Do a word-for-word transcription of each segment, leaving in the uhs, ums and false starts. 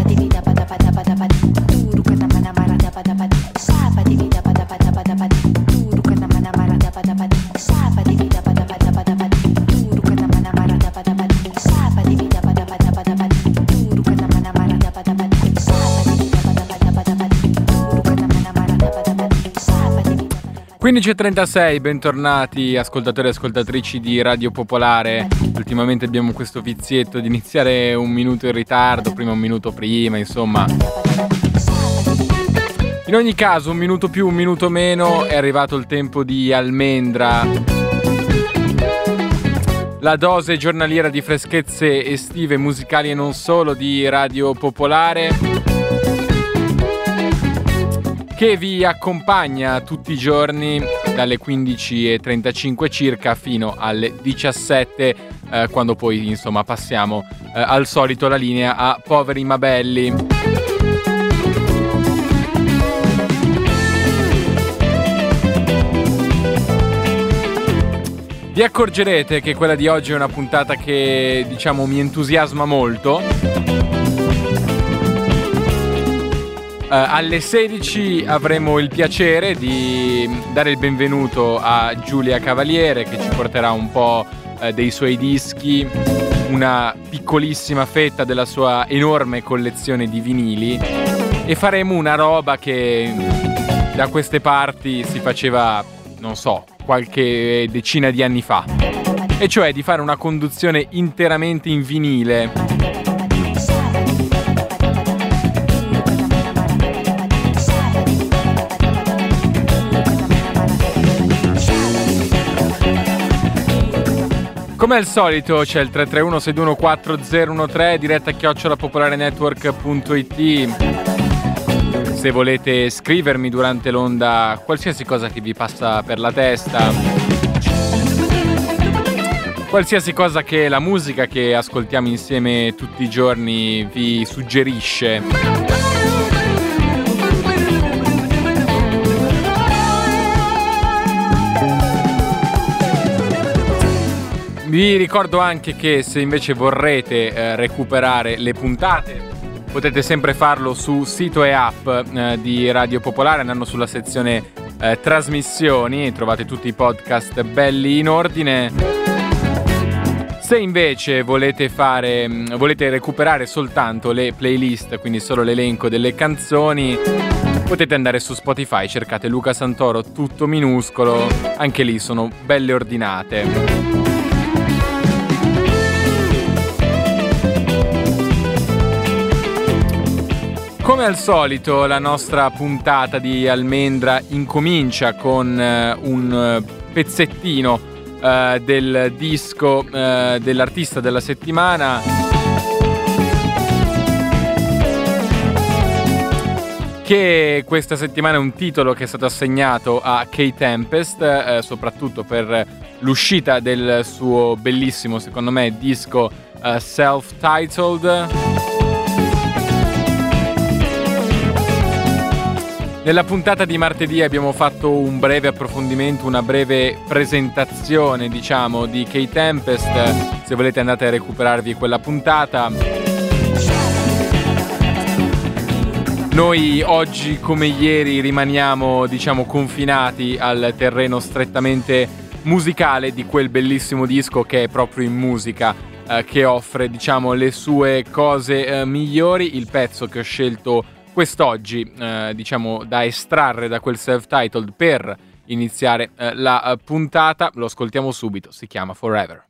quindici e trentasei, bentornati ascoltatori e ascoltatrici di Radio Popolare. Ultimamente abbiamo questo vizietto di iniziare un minuto in ritardo, prima un minuto prima, insomma. In ogni caso, un minuto più, un minuto meno, è arrivato il tempo di Almendra. La dose giornaliera di freschezze estive, musicali e non solo di Radio Popolare, che vi accompagna tutti i giorni dalle quindici e trentacinque circa fino alle diciassette, eh, quando poi insomma passiamo eh, al solito la linea a Poveri ma Belli. Vi accorgerete che quella di oggi è una puntata che, diciamo, mi entusiasma molto. Uh, alle sedici avremo il piacere di dare il benvenuto a Giulia Cavaliere, che ci porterà un po' uh, dei suoi dischi, una piccolissima fetta della sua enorme collezione di vinili, e faremo una roba che da queste parti si faceva, non so, qualche decina di anni fa, e cioè di fare una conduzione interamente in vinile. Come al solito c'è il tre tre uno sei due uno quattro zero uno tre, diretta chiocciola popolarenetwork punto it. Se volete scrivermi durante l'onda qualsiasi cosa che vi passa per la testa, qualsiasi cosa che la musica che ascoltiamo insieme tutti i giorni vi suggerisce. Vi ricordo anche che se invece vorrete eh, recuperare le puntate, potete sempre farlo su sito e app eh, di Radio Popolare, andando sulla sezione eh, trasmissioni, trovate tutti i podcast belli in ordine. Se invece volete fare volete recuperare soltanto le playlist, quindi solo l'elenco delle canzoni, potete andare su Spotify, cercate Luca Santoro tutto minuscolo, anche lì sono belle ordinate. Come al solito la nostra puntata di Almendra incomincia con uh, un pezzettino uh, del disco uh, dell'artista della settimana, che questa settimana è un titolo che è stato assegnato a K-Tempest, uh, soprattutto per l'uscita del suo bellissimo, secondo me, disco uh, self-titled. Nella puntata di martedì abbiamo fatto un breve approfondimento, una breve presentazione, diciamo, di K-Tempest. Se volete andate a recuperarvi quella puntata. Noi oggi, come ieri, rimaniamo, diciamo, confinati al terreno strettamente musicale di quel bellissimo disco che è proprio in musica, eh, che offre, diciamo, le sue cose eh, migliori. Il pezzo che ho scelto quest'oggi, eh, diciamo, da estrarre da quel self-titled per iniziare eh, la uh, puntata, lo ascoltiamo subito, si chiama Forever.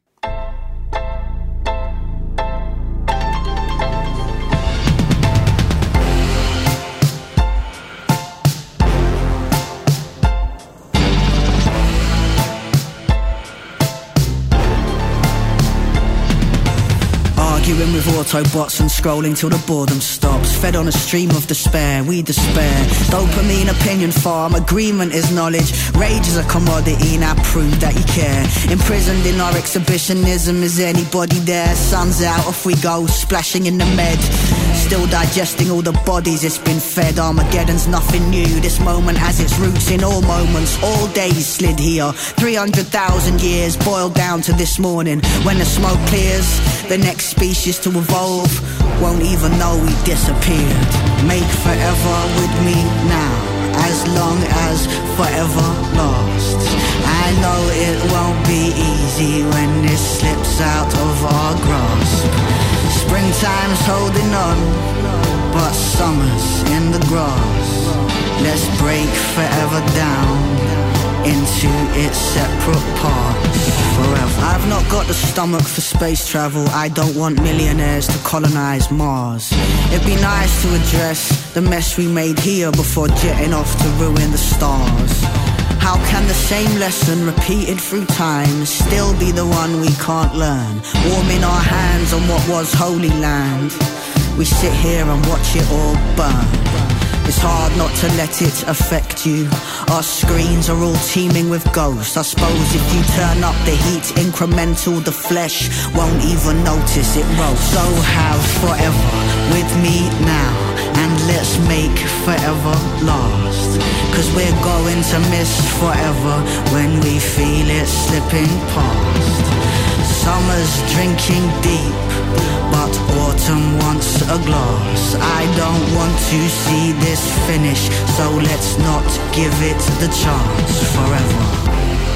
Arguing with Autobots and scrolling till the boredom stops. Fed on a stream of despair, we despair. Dopamine, opinion farm, agreement is knowledge. Rage is a commodity, now prove that you care. Imprisoned in our exhibitionism, is anybody there? Sun's out, off we go, splashing in the med. Still digesting all the bodies it's been fed. Armageddon's nothing new, this moment has its roots in all moments. All days slid here, three hundred thousand years boiled down to this morning. When the smoke clears, the next species to evolve won't even know we disappeared. Make forever with me now, as long as forever lasts. I know it won't be easy when this slips out of our grasp. Springtime's holding on, but summer's in the grass. Let's break forever down into its separate parts forever. I've not got the stomach for space travel. I don't want millionaires to colonize Mars. It'd be nice to address the mess we made here before jetting off to ruin the stars. How can the same lesson repeated through time still be the one we can't learn? Warming our hands on what was Holy Land, we sit here and watch it all burn. It's hard not to let it affect you. Our screens are all teeming with ghosts. I suppose if you turn up the heat incremental, the flesh won't even notice it roasts. So have forever with me now, and let's make forever last. Cause we're going to miss forever when we feel it slipping past. Summer's drinking deep, but autumn wants a glass. I don't want to see this finish, so let's not give it the chance forever.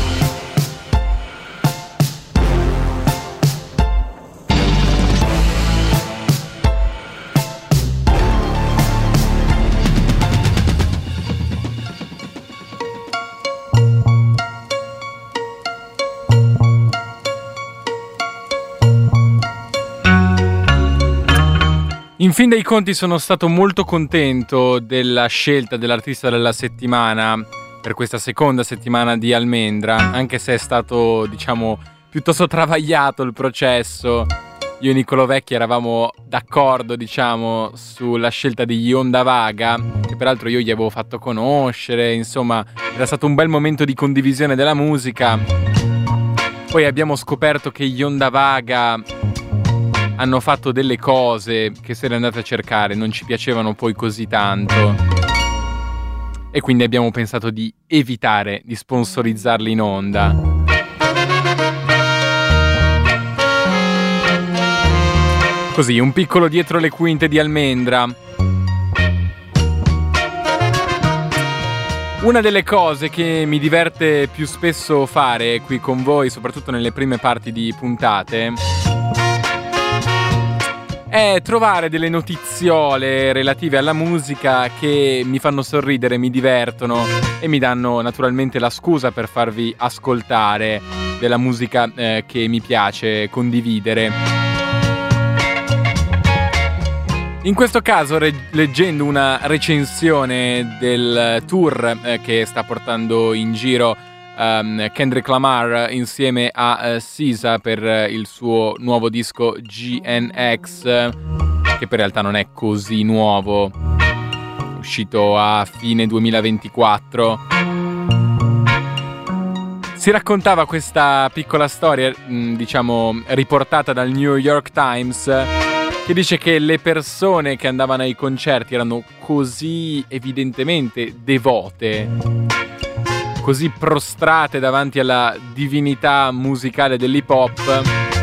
In fin dei conti sono stato molto contento della scelta dell'artista della settimana per questa seconda settimana di Almendra, anche se è stato, diciamo, piuttosto travagliato il processo. Io e Niccolò Vecchi eravamo d'accordo, diciamo, sulla scelta di Gli Onda Vaga, che peraltro io gli avevo fatto conoscere, insomma, era stato un bel momento di condivisione della musica. Poi abbiamo scoperto che Gli Onda Vaga hanno fatto delle cose che, se le andate a cercare, non ci piacevano poi così tanto, e quindi abbiamo pensato di evitare di sponsorizzarli in onda. Così, un piccolo dietro le quinte di Almendra. Una delle cose che mi diverte più spesso fare qui con voi, soprattutto nelle prime parti di puntate, è trovare delle notiziole relative alla musica che mi fanno sorridere, mi divertono e mi danno naturalmente la scusa per farvi ascoltare della musica eh, che mi piace condividere. In questo caso, re- leggendo una recensione del tour eh, che sta portando in giro Um, Kendrick Lamar insieme a uh, S Z A per uh, il suo nuovo disco G N X, che per realtà non è così nuovo, uscito a fine duemilaventiquattro. Si raccontava questa piccola storia, mh, diciamo, riportata dal New York Times, che dice che le persone che andavano ai concerti erano così evidentemente devote, così prostrate davanti alla divinità musicale dell'hip hop,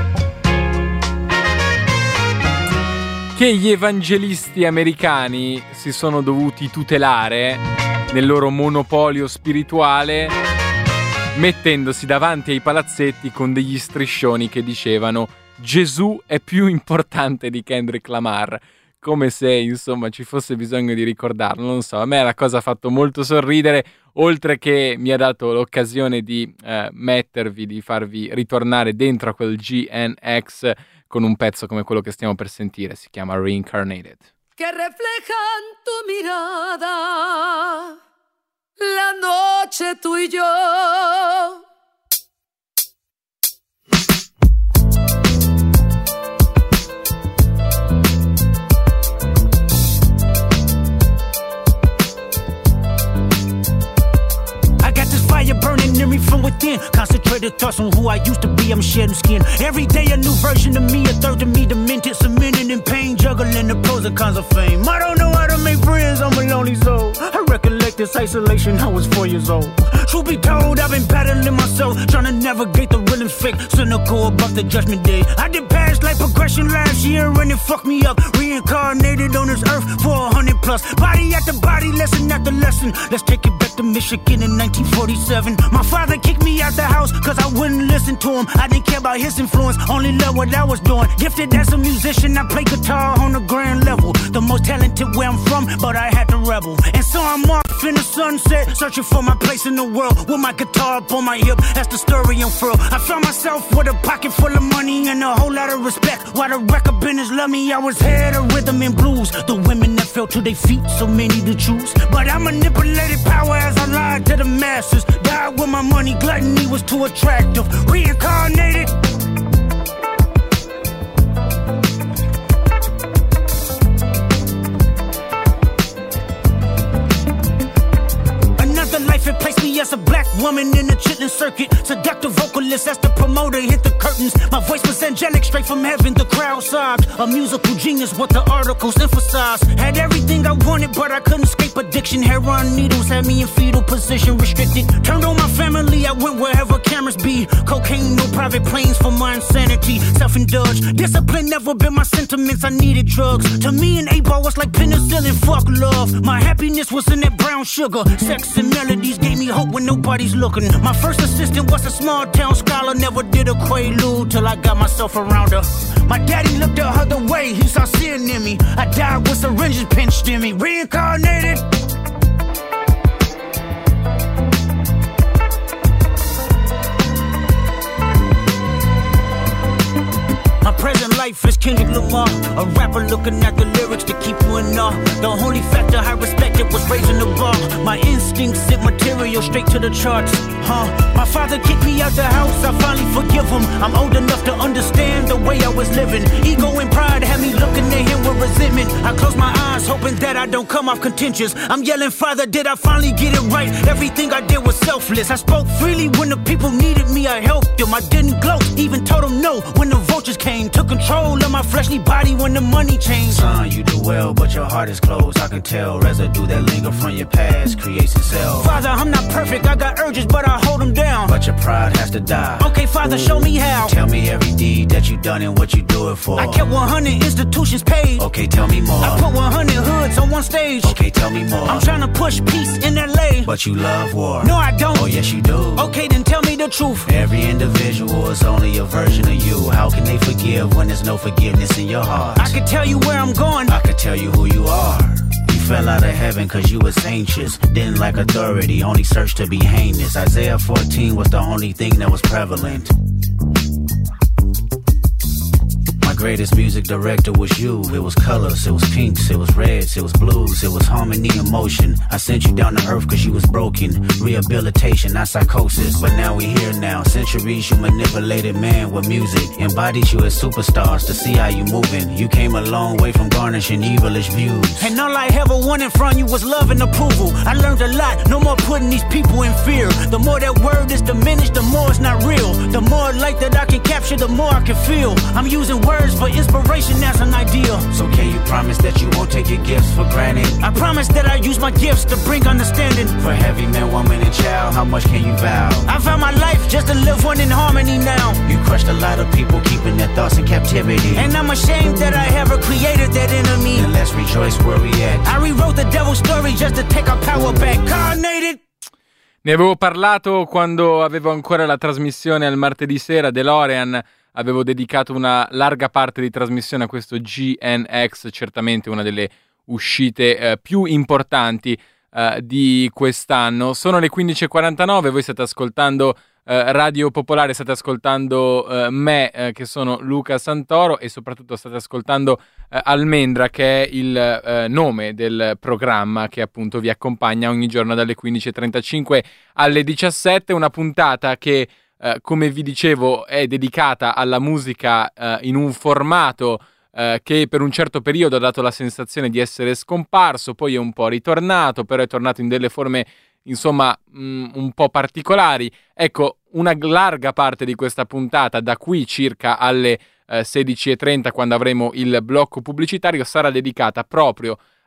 che gli evangelisti americani si sono dovuti tutelare nel loro monopolio spirituale, mettendosi davanti ai palazzetti con degli striscioni che dicevano Gesù è più importante di Kendrick Lamar, come se, insomma, ci fosse bisogno di ricordarlo. Non so, a me la cosa ha fatto molto sorridere, oltre che mi ha dato l'occasione di eh, mettervi, di farvi ritornare dentro a quel G N X con un pezzo come quello che stiamo per sentire, si chiama Reincarnated. Que reflejan tu mirada, la noche tú y yo. Fire burning in me from within. Concentrated thoughts on who I used to be. I'm shedding skin. Every day a new version of me, a third of me demented, cemented in pain, juggling the pros and cons of fame. I don't know how to make friends. I'm a lonely soul. I'd recollect this isolation, I was four years old. Truth be told, I've been battling myself, trying to navigate the real and fake, cynical about the judgment day. I did past life progression last year and it fucked me up. Reincarnated on this earth for a hundred plus. Body after body, lesson after lesson. Let's take it back to Michigan in nineteen forty-seven. My father kicked me out the house cause I wouldn't listen to him. I didn't care about his influence, only loved what I was doing. Gifted as a musician, I play guitar on the grand level. The most talented where I'm from, but I had to rebel. And so I'm off in the sunset, searching for my place in the world. With my guitar up on my hip, that's the story unfurled. I found myself with a pocket full of money and a whole lot of respect. While the record business loved me, I was head of rhythm and blues. The women that fell to their feet, so many to choose. But I manipulated power as I lied to the masses. Died with my money, gluttony was too attractive. Reincarnated. Life it placed me as a black woman in the chitlin circuit. Seductive vocalist as the promoter hit the curtains. My voice was angelic straight from heaven, the crowd sobbed. A musical genius, what the articles emphasize. Had everything I wanted, but I couldn't escape addiction. Heroin needles had me in fetal position, restricted. Turned on my family, I went wherever cameras be. Cocaine, no private planes for my insanity. Self-indulged, discipline never been my sentiments. I needed drugs. To me, an eight ball was like penicillin, fuck love. My happiness was in that brown sugar. Sex and melodies gave me hope when nobody's looking. My first assistant was a small town scholar. Never did a quaalude till I got myself around her. My daddy looked the other way, he saw sin in me. I died with syringes pinched in me. Reincarnated. My present life is Kendrick Lamar, a rapper looking at the lyrics to keep you in awe. The only factor I respected was raising the bar. My instincts sent material straight to the charts. Huh? My father kicked me out the house, I finally forgive him. I'm old enough to understand the way I was living. Ego and pride had me looking at him with resentment. I close my eyes, hoping that I don't come off contentious. I'm yelling, Father, did I finally get it right? Everything I did was selfless. I spoke freely when the people needed me, I helped them. I didn't gloat, even told them no when the vultures came. Took control of my fleshly body when the money changed. Son, you do well, but your heart is closed. I can tell residue that linger from your past creates itself. Father, I'm not perfect, I got urges, but I hold them down. But your pride has to die. Okay, Father, show me how. Tell me every deed that you done and what you do it for. I kept one hundred institutions paid. Okay, tell me more. I put one hundred hoods on one stage. Okay, tell me more. I'm trying to push peace in L A. But you love war. No, I don't. Oh, yes, you do. Okay, then tell me the truth. Every individual is only a version of you. How can they forgive when there's no forgiveness in your heart? I can tell you where I'm going. I can tell you who you are. You fell out of heaven cause you was anxious. Didn't like authority, only searched to be heinous. Isaiah fourteen was the only thing that was prevalent. My greatest music director was you. It was colors, it was pinks, it was reds, it was blues, it was harmony and motion. I sent you down to earth cause you was broken. Rehabilitation, not psychosis. But now we here now. Centuries you manipulated man with music. Embodied you as superstars to see how you moving. You came a long way from garnishing evilish views. And all I ever wanted from you was love and approval. I learned a lot, no more putting these people in fear. The more that word is diminished, the more it's not real. The more light that I can capture, the more I can feel. I'm using words for inspiration as an ideal. So can you promise that you won't take your gifts for granted? I promise that I use my gifts to bring understanding. For heavy man, woman, and child, how much can you vow? I found my life just to live one in harmony now. You crushed a lot of people, keeping their thoughts in captivity. And I'm ashamed that I ever created that enemy. And let's rejoice where we at. I rewrote the devil's story just to take our power back. Carnated. Ne avevo parlato quando avevo ancora la trasmissione al martedì sera, DeLorean. Avevo dedicato una larga parte di trasmissione a questo G N X, certamente una delle uscite eh, più importanti eh, di quest'anno. Sono le quindici e quarantanove, voi state ascoltando eh, Radio Popolare, state ascoltando eh, me, eh, che sono Luca Santoro, e soprattutto state ascoltando eh, Almendra, che è il eh, nome del programma che appunto vi accompagna ogni giorno dalle quindici e trentacinque alle diciassette, una puntata che Uh, come vi dicevo è dedicata alla musica uh, in un formato uh, che per un certo periodo ha dato la sensazione di essere scomparso, poi è un po' ritornato, però è tornato in delle forme insomma mh, un po' particolari. Ecco, una larga parte di questa puntata, da qui circa alle uh, sedici e trenta, quando avremo il blocco pubblicitario, sarà dedicata proprio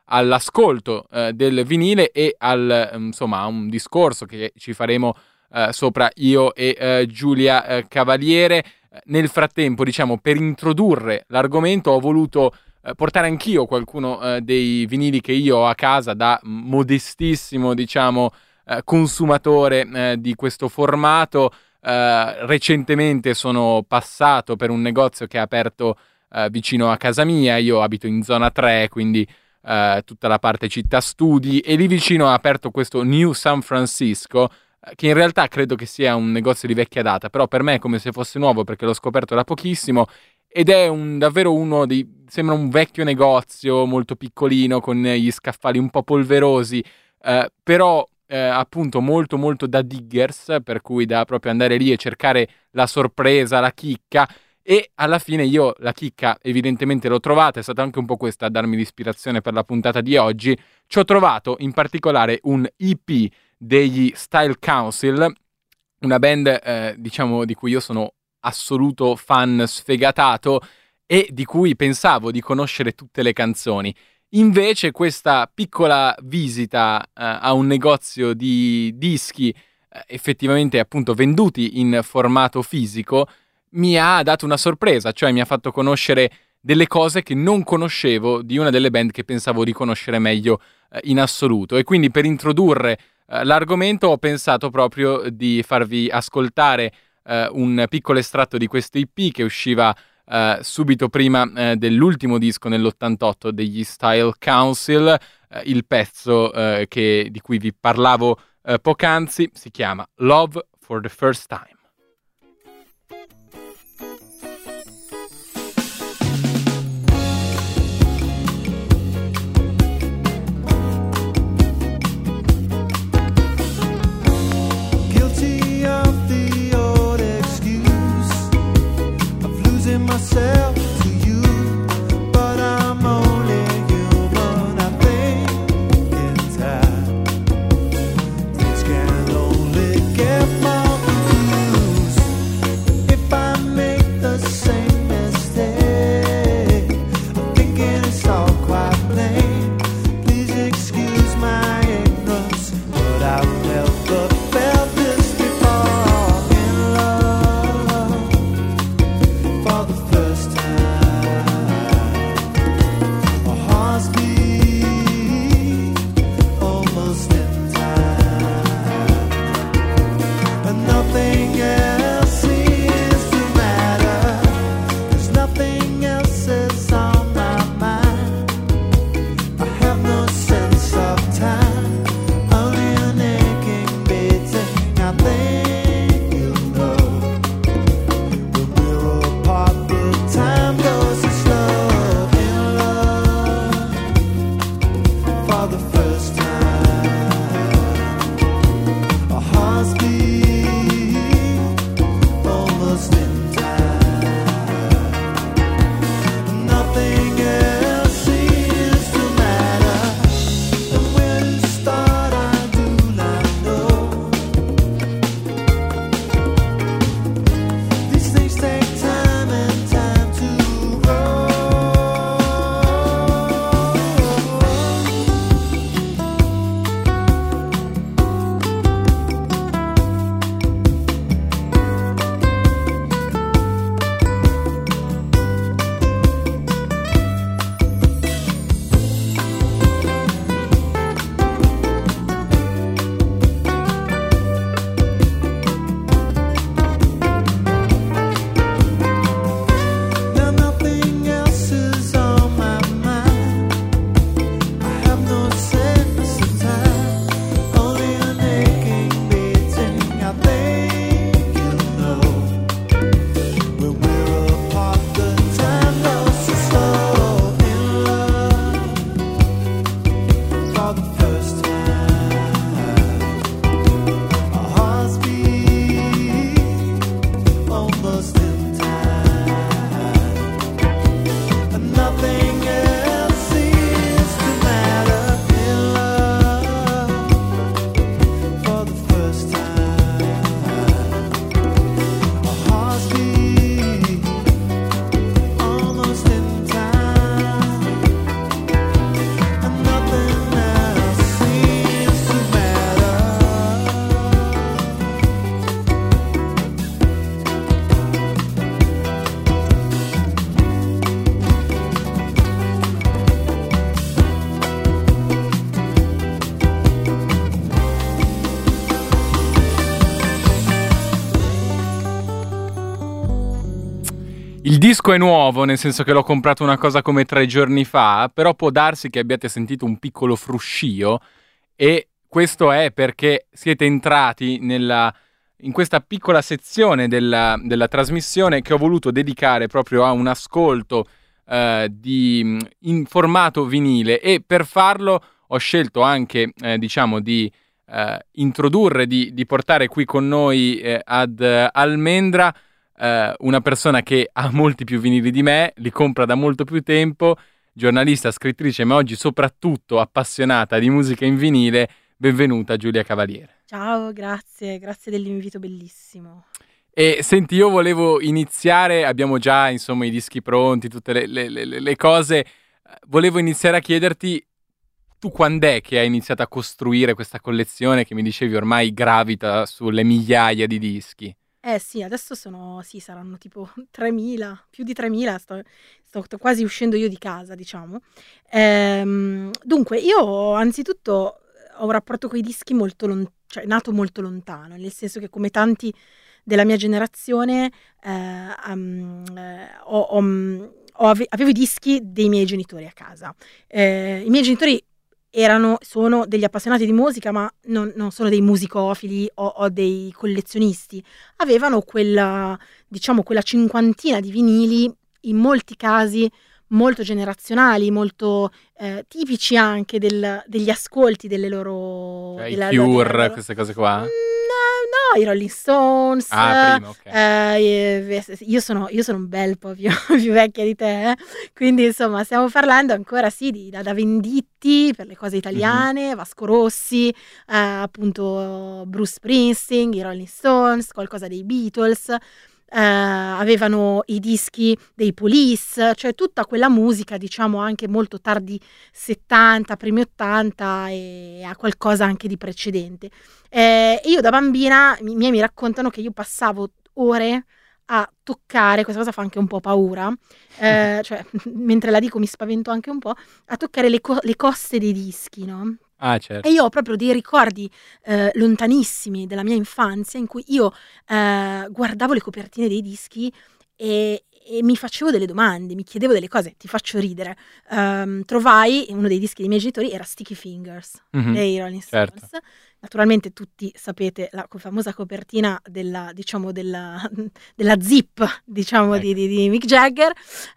all'ascolto eh, del vinile e al insomma a un discorso che ci faremo eh, sopra io e eh, Giulia eh, Cavaliere. Nel frattempo, diciamo, per introdurre l'argomento ho voluto eh, portare anch'io qualcuno eh, dei vinili che io ho a casa da modestissimo, diciamo, eh, consumatore eh, di questo formato. Eh, recentemente sono passato per un negozio che è aperto eh, vicino a casa mia. Io abito in zona tre, quindi eh, tutta la parte città studi, e lì vicino ha aperto questo New San Francisco, che in realtà credo che sia un negozio di vecchia data, però per me è come se fosse nuovo perché l'ho scoperto da pochissimo, ed è un, davvero uno dei... sembra un vecchio negozio molto piccolino con gli scaffali un po' polverosi, eh, però eh, appunto molto molto da diggers, per cui da proprio andare lì e cercare la sorpresa, la chicca. E alla fine io la chicca evidentemente l'ho trovata, è stata anche un po' questa a darmi l'ispirazione per la puntata di oggi. Ci ho trovato in particolare un E P degli Style Council, una band eh, diciamo di cui io sono assoluto fan sfegatato e di cui pensavo di conoscere tutte le canzoni. Invece questa piccola visita eh, a un negozio di dischi eh, effettivamente appunto venduti in formato fisico mi ha dato una sorpresa, cioè mi ha fatto conoscere delle cose che non conoscevo di una delle band che pensavo di conoscere meglio eh, in assoluto. E quindi per introdurre eh, l'argomento ho pensato proprio di farvi ascoltare eh, un piccolo estratto di questo E P che usciva eh, subito prima eh, dell'ultimo disco nell'ottantotto degli Style Council. Eh, il pezzo eh, che, di cui vi parlavo eh, poc'anzi si chiama Love for the First Time. Myself to you, but I'm only human. I think in time things can only get more confused. Il disco è nuovo, nel senso che l'ho comprato una cosa come tre giorni fa, però può darsi che abbiate sentito un piccolo fruscio, e questo è perché siete entrati nella, in questa piccola sezione della, della trasmissione che ho voluto dedicare proprio a un ascolto eh, di, in formato vinile, e per farlo ho scelto anche, eh, diciamo, di eh, introdurre, di, di portare qui con noi eh, ad eh, Almendra Uh, una persona che ha molti più vinili di me, li compra da molto più tempo, giornalista, scrittrice, ma oggi soprattutto appassionata di musica in vinile. Benvenuta Giulia Cavaliere. Ciao, grazie, grazie dell'invito bellissimo. E senti, io volevo iniziare, abbiamo già insomma i dischi pronti, tutte le, le, le, le cose, volevo iniziare a chiederti, tu quando è che hai iniziato a costruire questa collezione che mi dicevi ormai gravita sulle migliaia di dischi? Eh sì, adesso sono, sì, saranno tipo tremila, più di tremila, sto, sto quasi uscendo io di casa, diciamo. Ehm, dunque, io anzitutto ho un rapporto con i dischi molto lontano, cioè nato molto lontano, nel senso che come tanti della mia generazione eh, um, eh, ho, ho, ho ave- avevo i dischi dei miei genitori a casa. Eh, I miei genitori erano, sono degli appassionati di musica, ma non, non sono dei musicofili o, o dei collezionisti. Avevano quella, diciamo, quella cinquantina di vinili, in molti casi molto generazionali, molto eh, tipici anche del, degli ascolti delle loro... Cioè della, i Cure, della loro... queste cose qua? No, no, i Rolling Stones. Ah, prima, ok. Eh, io, sono, io sono un bel po' più, più vecchia di te, eh? Quindi insomma stiamo parlando ancora sì di da, da Venditti per le cose italiane, mm-hmm. Vasco Rossi, eh, appunto Bruce Springsteen, i Rolling Stones, qualcosa dei Beatles. Uh, avevano i dischi dei Police, cioè tutta quella musica, diciamo, anche molto tardi settanta, primi ottanta, e a qualcosa anche di precedente. Eh, e io da bambina, i miei mi raccontano che io passavo ore a toccare, questa cosa fa anche un po' paura, eh, cioè mentre la dico mi spavento anche un po', a toccare le, co- le coste dei dischi, no? Ah, certo. E io ho proprio dei ricordi eh, lontanissimi della mia infanzia in cui io eh, guardavo le copertine dei dischi e, e mi facevo delle domande, mi chiedevo delle cose. Ti faccio ridere. Um, trovai uno dei dischi dei miei genitori, era Sticky Fingers, mm-hmm. dei Rolling Stones. Certo. Naturalmente tutti sapete la famosa copertina della, diciamo, della, della zip, diciamo, ecco. di, di, di Mick Jagger,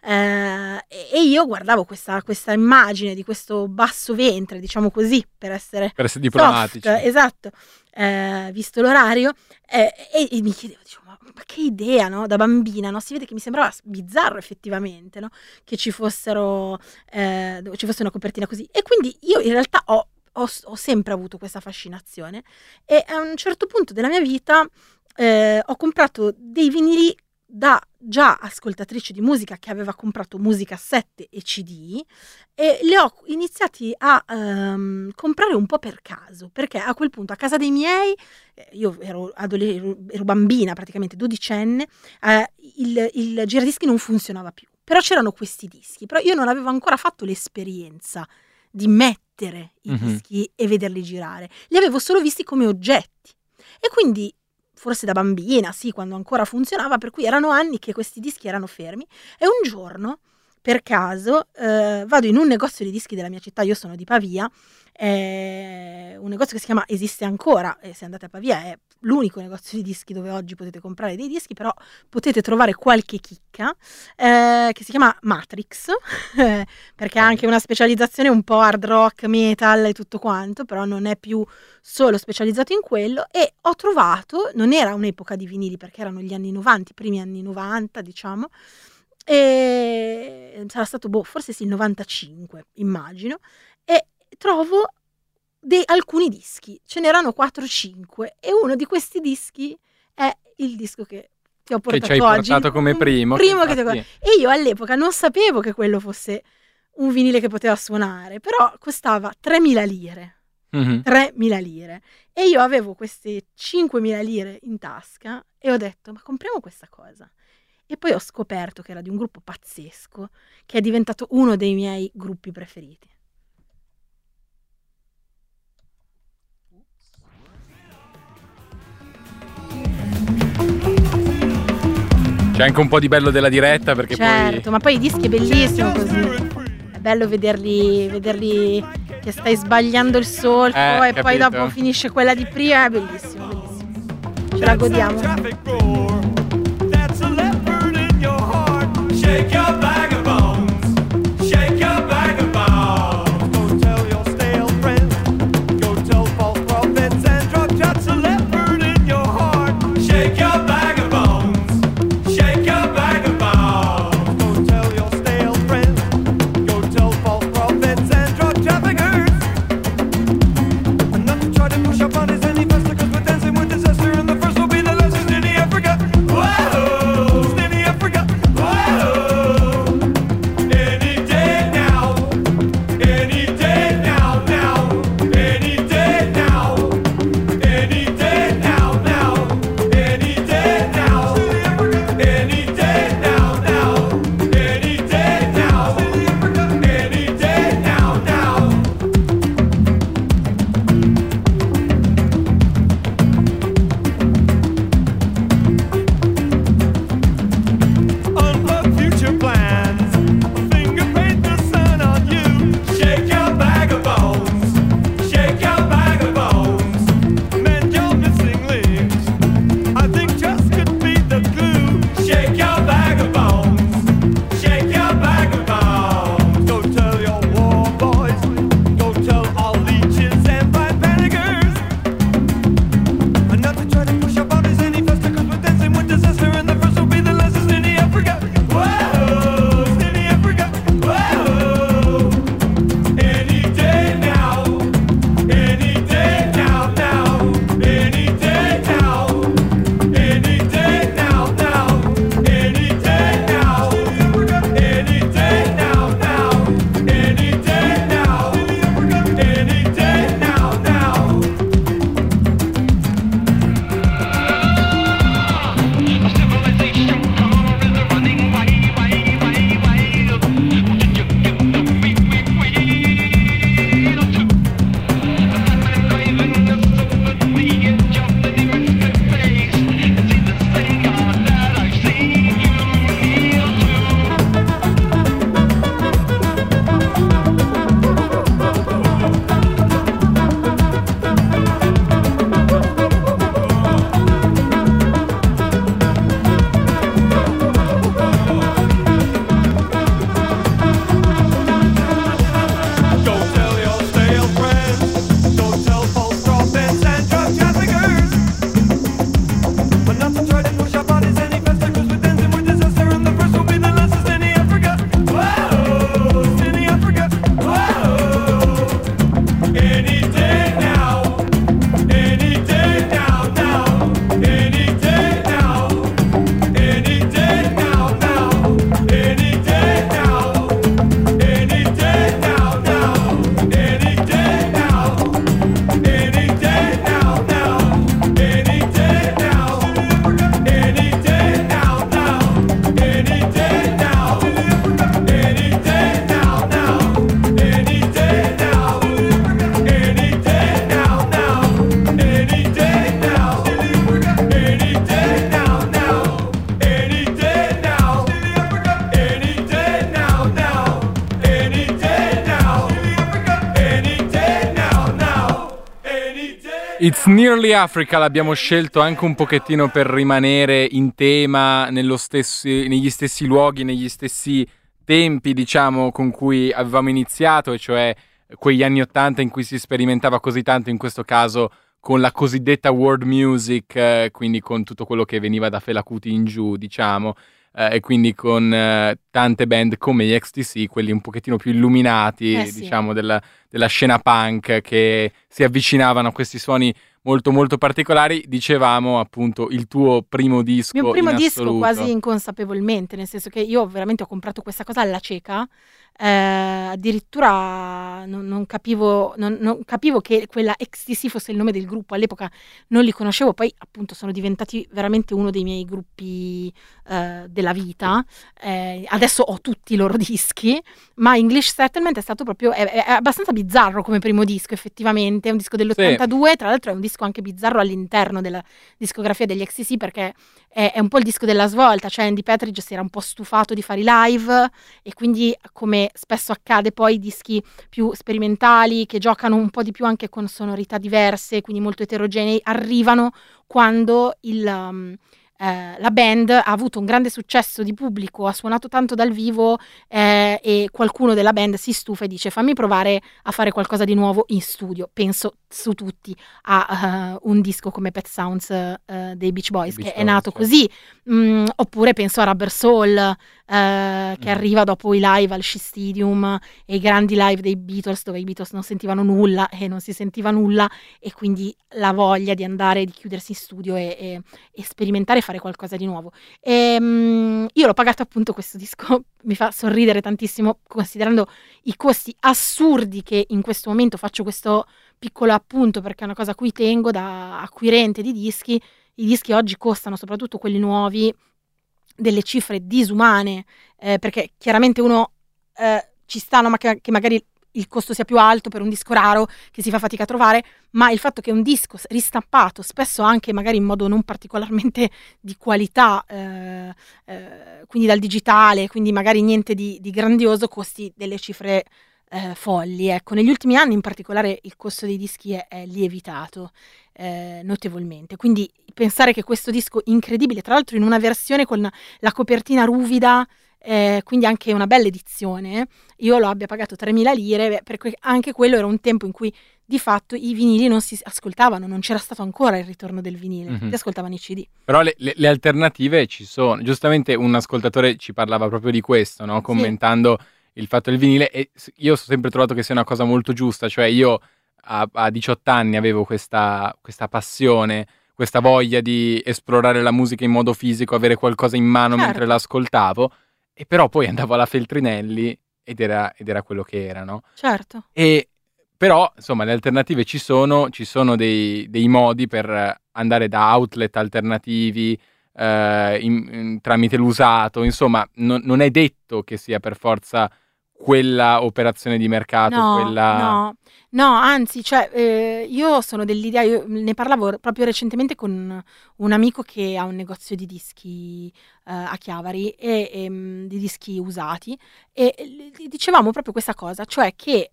eh, e io guardavo questa, questa immagine di questo basso ventre, diciamo così, per essere, per essere diplomatici. Soft, esatto, eh, visto l'orario, eh, e, e mi chiedevo, diciamo, ma, ma che idea, no? Da bambina, no? Si vede che mi sembrava bizzarro effettivamente, no? Che ci fossero, eh, ci fosse una copertina così. E quindi io in realtà ho Ho, ho sempre avuto questa fascinazione, e a un certo punto della mia vita eh, ho comprato dei vinili da già ascoltatrice di musica che aveva comprato musicassette e C D, e li ho iniziati a um, comprare un po' per caso, perché a quel punto a casa dei miei, eh, io ero, adole- ero, ero bambina praticamente, dodicenne, eh, il, il giradischi non funzionava più, però c'erano questi dischi, però io non avevo ancora fatto l'esperienza di mettere i mm-hmm. dischi e vederli girare, li avevo solo visti come oggetti, e quindi forse da bambina, sì, quando ancora funzionava, per cui erano anni che questi dischi erano fermi, e un giorno per caso eh, vado in un negozio di dischi della mia città, io sono di Pavia, eh, un negozio che si chiama Esiste Ancora, e se andate a Pavia è l'unico negozio di dischi dove oggi potete comprare dei dischi, però potete trovare qualche chicca, eh, che si chiama Matrix, eh, perché ha anche una specializzazione un po' hard rock, metal e tutto quanto, però non è più solo specializzato in quello. E ho trovato, non era un'epoca di vinili perché erano gli anni novanta, i primi anni novanta, diciamo, e sarà stato boh, forse sì il novantacinque, immagino, e trovo dei, alcuni dischi, ce n'erano quattro cinque, e uno di questi dischi è il disco che ti ho portato che ci hai oggi, portato come primo, primo che che infatti... ti... e io all'epoca non sapevo che quello fosse un vinile che poteva suonare, però costava tremila lire. Mm-hmm. tremila lire, e io avevo queste cinquemila lire in tasca e ho detto, ma compriamo questa cosa. E poi ho scoperto che era di un gruppo pazzesco, che è diventato uno dei miei gruppi preferiti. C'è anche un po' di bello della diretta perché certo, poi... ma poi i dischi è bellissimo così. È bello vederli, vederli che stai sbagliando il solco Eh, e poi capito. dopo finisce quella di prima, è bellissimo, bellissimo. Ce la godiamo. Shake your bag of bones. Shake your bag of bones. Go tell your stale friends. Go tell false prophets and drug shots a leopard in your heart. Shake your bag of bones. Shake your bag of bones. Go tell your stale friends. Go tell false prophets and drug traffickers. And not to try to push our bodies any faster, cause we're dancing with disaster, and the first will be the last. Stinny Africa. Whoa! Stinny Africa. It's Nearly Africa l'abbiamo scelto anche un pochettino per rimanere in tema nello stessi, negli stessi luoghi, negli stessi tempi, diciamo, con cui avevamo iniziato, e cioè quegli anni ottanta in cui si sperimentava così tanto, in questo caso con la cosiddetta world music, eh, quindi con tutto quello che veniva da Fela Kuti in giù, diciamo, eh, e quindi con eh, tante band come gli X T C, quelli un pochettino più illuminati, eh sì. diciamo, della, della scena punk, che si avvicinavano a questi suoni molto molto particolari. Dicevamo appunto il tuo primo disco. Il mio primo in disco assoluto. Quasi inconsapevolmente, nel senso che io veramente ho comprato questa cosa alla cieca, eh, addirittura non, non capivo non, non capivo che quella X T C fosse il nome del gruppo, all'epoca non li conoscevo, poi appunto sono diventati veramente uno dei miei gruppi eh, della vita, eh, adesso ho tutti i loro dischi, ma English Settlement è stato proprio è, è abbastanza bizzarro come primo disco, effettivamente è un disco dell'ottantadue, sì. Tra l'altro è un disco anche bizzarro all'interno della discografia degli X T C, perché è, è un po' il disco della svolta, cioè Andy Petridge si era un po' stufato di fare i live e quindi, come spesso accade, poi dischi più sperimentali che giocano un po' di più anche con sonorità diverse, quindi molto eterogenei, arrivano quando il, um, eh, la band ha avuto un grande successo di pubblico, ha suonato tanto dal vivo eh, e qualcuno della band si stufa e dice fammi provare a fare qualcosa di nuovo in studio. Penso su tutti a uh, un disco come Pet Sounds uh, dei Beach Boys, Beach che Boys, è nato cioè. così, mm, oppure penso a Rubber Soul uh, che mm. arriva dopo i live al Shea Stadium e i grandi live dei Beatles, dove i Beatles non sentivano nulla e non si sentiva nulla, e quindi la voglia di andare, di chiudersi in studio e, e, e sperimentare e fare qualcosa di nuovo. E, um, io l'ho pagato appunto questo disco, mi fa sorridere tantissimo considerando i costi assurdi che in questo momento, faccio questo piccolo appunto perché è una cosa a cui tengo da acquirente di dischi. I dischi oggi costano, soprattutto quelli nuovi, delle cifre disumane, eh, perché chiaramente uno eh, ci stanno, ma che, che magari il costo sia più alto per un disco raro che si fa fatica a trovare, ma il fatto che un disco ristampato, spesso anche magari in modo non particolarmente di qualità, eh, eh, quindi dal digitale, quindi magari niente di, di grandioso, costi delle cifre Eh, folli, ecco. Negli ultimi anni in particolare il costo dei dischi è, è lievitato eh, notevolmente, quindi pensare che questo disco incredibile, tra l'altro in una versione con la copertina ruvida, eh, quindi anche una bella edizione, io lo abbia pagato tremila lire, beh, perché anche quello era un tempo in cui di fatto i vinili non si ascoltavano, non c'era stato ancora il ritorno del vinile, mm-hmm. si ascoltavano i C D. Però le, le, le alternative ci sono, giustamente un ascoltatore ci parlava proprio di questo, no? Commentando sì. il fatto del vinile, e io ho sempre trovato che sia una cosa molto giusta, cioè io a, a diciotto anni avevo questa, questa passione, questa voglia di esplorare la musica in modo fisico, avere qualcosa in mano certo. mentre l'ascoltavo, e però poi andavo alla Feltrinelli ed era, ed era quello che era, no? Certo. E però, insomma, le alternative ci sono, ci sono dei, dei modi per andare da outlet alternativi, Uh, in, in, tramite l'usato, insomma non, non è detto che sia per forza quella operazione di mercato, no, quella... no, no, anzi, cioè eh, io sono dell'idea, io ne parlavo proprio recentemente con un amico che ha un negozio di dischi uh, a Chiavari e, e di dischi usati, e, e dicevamo proprio questa cosa, cioè che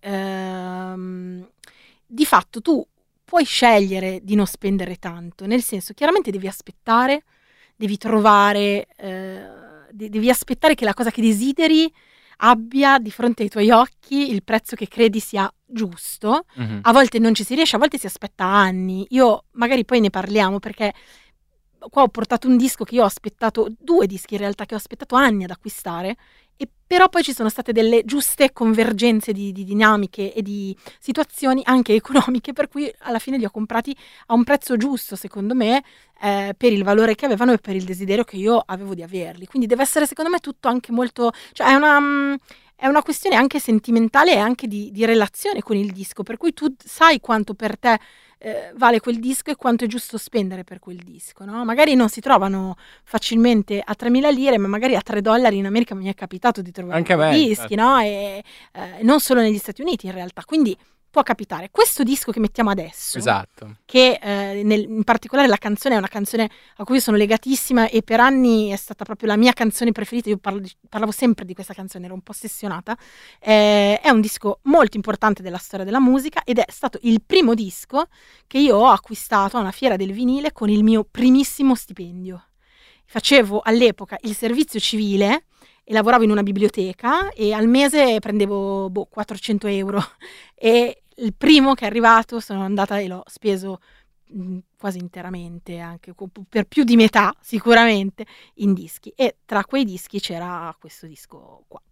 ehm, di fatto tu puoi scegliere di non spendere tanto, nel senso, chiaramente devi aspettare, devi trovare, eh, devi aspettare che la cosa che desideri abbia di fronte ai tuoi occhi il prezzo che credi sia giusto. Mm-hmm. A volte non ci si riesce, a volte si aspetta anni. Io magari poi ne parliamo, perché qua ho portato un disco che io ho aspettato, due dischi in realtà che ho aspettato anni ad acquistare, e però poi ci sono state delle giuste convergenze di, di dinamiche e di situazioni anche economiche, per cui alla fine li ho comprati a un prezzo giusto, secondo me, eh, per il valore che avevano e per il desiderio che io avevo di averli. Quindi deve essere, secondo me, tutto anche molto... cioè è una... è una questione anche sentimentale e anche di, di relazione con il disco, per cui tu sai quanto per te eh, vale quel disco e quanto è giusto spendere per quel disco, no? Magari non si trovano facilmente a tremila lire, ma magari a tre dollari in America mi è capitato di trovare anche me, dischi, no? E eh, non solo negli Stati Uniti in realtà, quindi può capitare. Questo disco che mettiamo adesso, esatto, che eh, nel, in particolare la canzone è una canzone a cui sono legatissima e per anni è stata proprio la mia canzone preferita, io parlo di, parlavo sempre di questa canzone, ero un po' ossessionata, eh, è un disco molto importante della storia della musica ed è stato il primo disco che io ho acquistato a una fiera del vinile con il mio primissimo stipendio. Facevo all'epoca il servizio civile e lavoravo in una biblioteca e al mese prendevo boh, quattrocento euro, e il primo che è arrivato sono andata e l'ho speso mh, quasi interamente, anche per più di metà sicuramente, in dischi, e tra quei dischi c'era questo disco qua.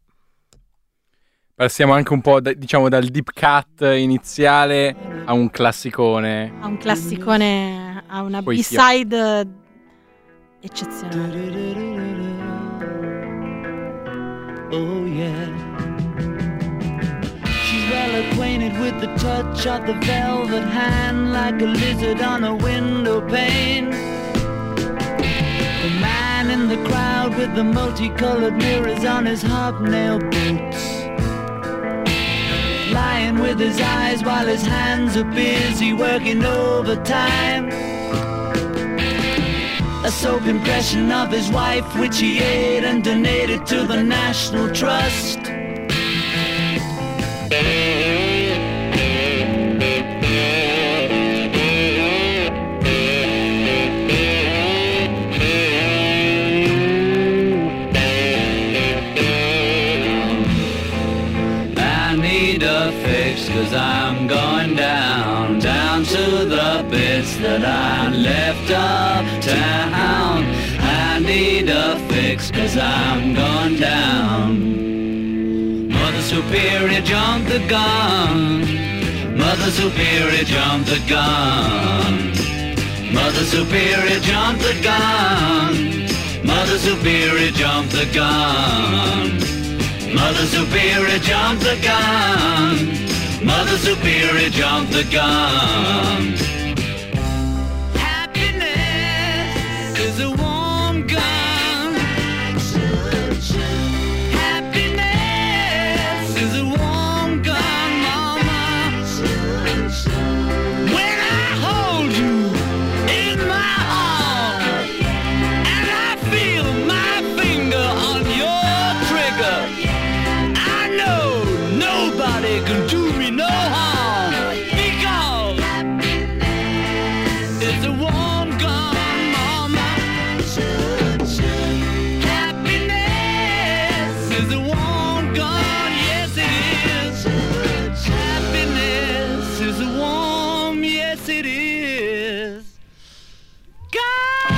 Passiamo anche un po' da, diciamo dal deep cut iniziale a un classicone, a un classicone, a una Poi B-side io. eccezionale. Oh yeah. acquainted with the touch of the velvet hand, like a lizard on a window pane. The man in the crowd with the multicolored mirrors on his hobnail boots, lying with his eyes while his hands are busy working overtime. A soap impression of his wife, which he ate and donated to the National Trust. I need a fix, 'cause I'm going down, down to the bits that I left uptown. I need a fix, 'cause I'm going down. Mother Superior, jump the gun. Mother Superior, jump the gun. Mother Superior, jump the gun. Mother Superior, jump the gun. Mother Superior, jump the gun. Mother Superior, jump the gun. Happiness is a warm gun. Happiness is a warm gun, mama. When I hold you in my arms and I feel my finger on your trigger, I know nobody can do me no harm, because it's a warm gun, mama. Happiness is a warm gun, yes it is. Happiness is a warm, yes it is. God.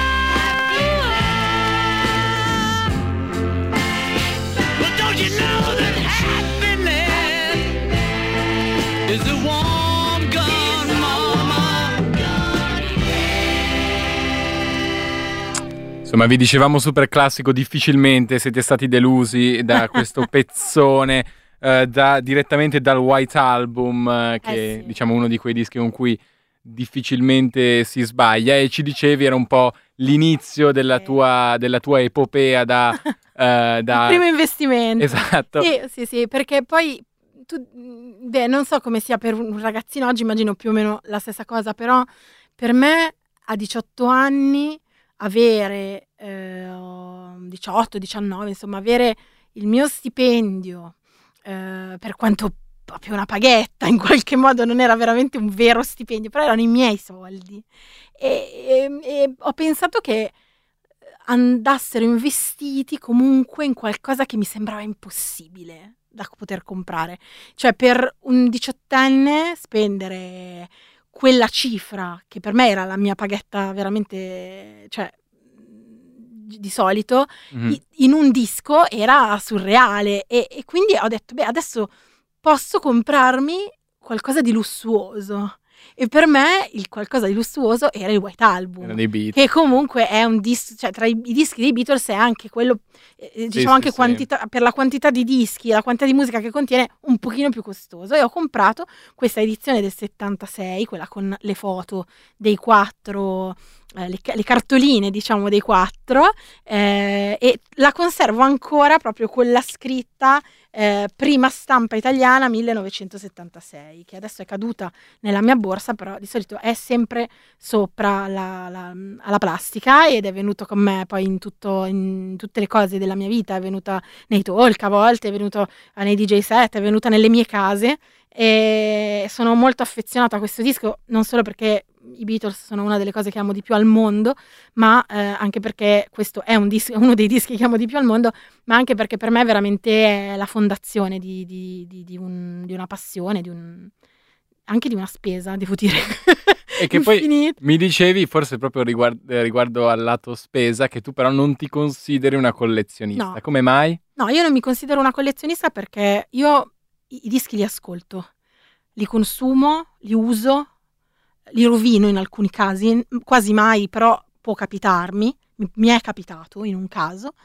But don't you know that happiness is a warm gun, mama? Insomma, vi dicevamo super classico, difficilmente siete stati delusi da questo pezzone, eh, da, direttamente dal White Album, eh, che Eh è sì. diciamo uno di quei dischi con cui difficilmente si sbaglia, e ci dicevi era un po' l'inizio della Sì. tua, della tua epopea da... eh, da... Il primo investimento. Esatto. Sì, sì, sì, perché poi tu, beh, non so come sia per un ragazzino oggi, immagino più o meno la stessa cosa, però per me a diciotto anni avere eh, diciotto diciannove, insomma, avere il mio stipendio, eh, per quanto proprio una paghetta, in qualche modo non era veramente un vero stipendio, però erano i miei soldi. E, e- e ho pensato che andassero investiti comunque in qualcosa che mi sembrava impossibile da poter comprare. Cioè, per un diciottenne spendere quella cifra, che per me era la mia paghetta veramente, cioè, di solito, Mhm. i- in un disco era surreale. E, e quindi ho detto, beh, adesso posso comprarmi qualcosa di lussuoso. E per me il qualcosa di lussuoso era il White Album. Era dei beat. Che comunque è un disco, cioè tra i, i dischi dei Beatles è anche quello, eh, diciamo sì, anche sì. quantità, per la quantità di dischi, la quantità di musica che contiene, un pochino più costoso. E ho comprato questa edizione del settantasei, quella con le foto dei quattro, eh, le, ca- le cartoline diciamo dei quattro, eh, e la conservo ancora proprio con la scritta eh, prima stampa italiana millenovecentosettantasei, che adesso è caduta nella mia borsa, però di solito è sempre sopra la, la- alla plastica, ed è venuto con me poi in, tutto, in tutte le cose della mia vita. È venuta nei talk a volte, è venuto eh, nei D J set, è venuta nelle mie case, e sono molto affezionata a questo disco, non solo perché i Beatles sono una delle cose che amo di più al mondo, ma eh, anche perché questo è un dis- uno dei dischi che amo di più al mondo, ma anche perché per me veramente è la fondazione di, di- di- di un- di una passione, di un, anche di una spesa, devo dire. E che poi Infinita. mi dicevi, forse proprio riguard- eh, riguardo al lato spesa, che tu però non ti consideri una collezionista. No. Come mai? No, io non mi considero una collezionista perché io i, i dischi li ascolto, li consumo, li uso, li rovino in alcuni casi, quasi mai, però può capitarmi, mi, mi è capitato in un caso,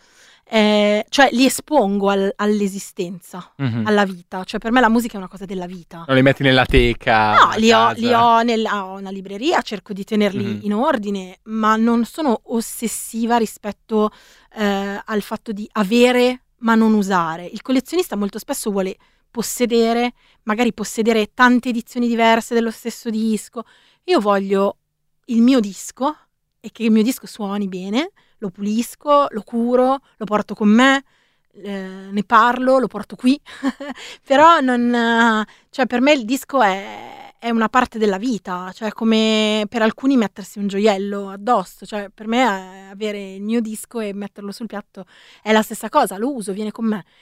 eh, cioè li espongo al- all'esistenza, Mhm. alla vita. Cioè per me la musica è una cosa della vita. Non li metti nella teca? No, a li ho, casa? li ho nella, ho una libreria, cerco di tenerli Mhm. in ordine, ma non sono ossessiva rispetto eh, al fatto di avere ma non usare. Il collezionista molto spesso vuole possedere, magari possedere tante edizioni diverse dello stesso disco. Io voglio il mio disco e che il mio disco suoni bene, lo pulisco, lo curo, lo porto con me, eh, ne parlo, lo porto qui. Però non, eh, cioè per me il disco è, è una parte della vita, cioè come per alcuni mettersi un gioiello addosso, cioè per me eh, avere il mio disco e metterlo sul piatto è la stessa cosa, lo uso, viene con me.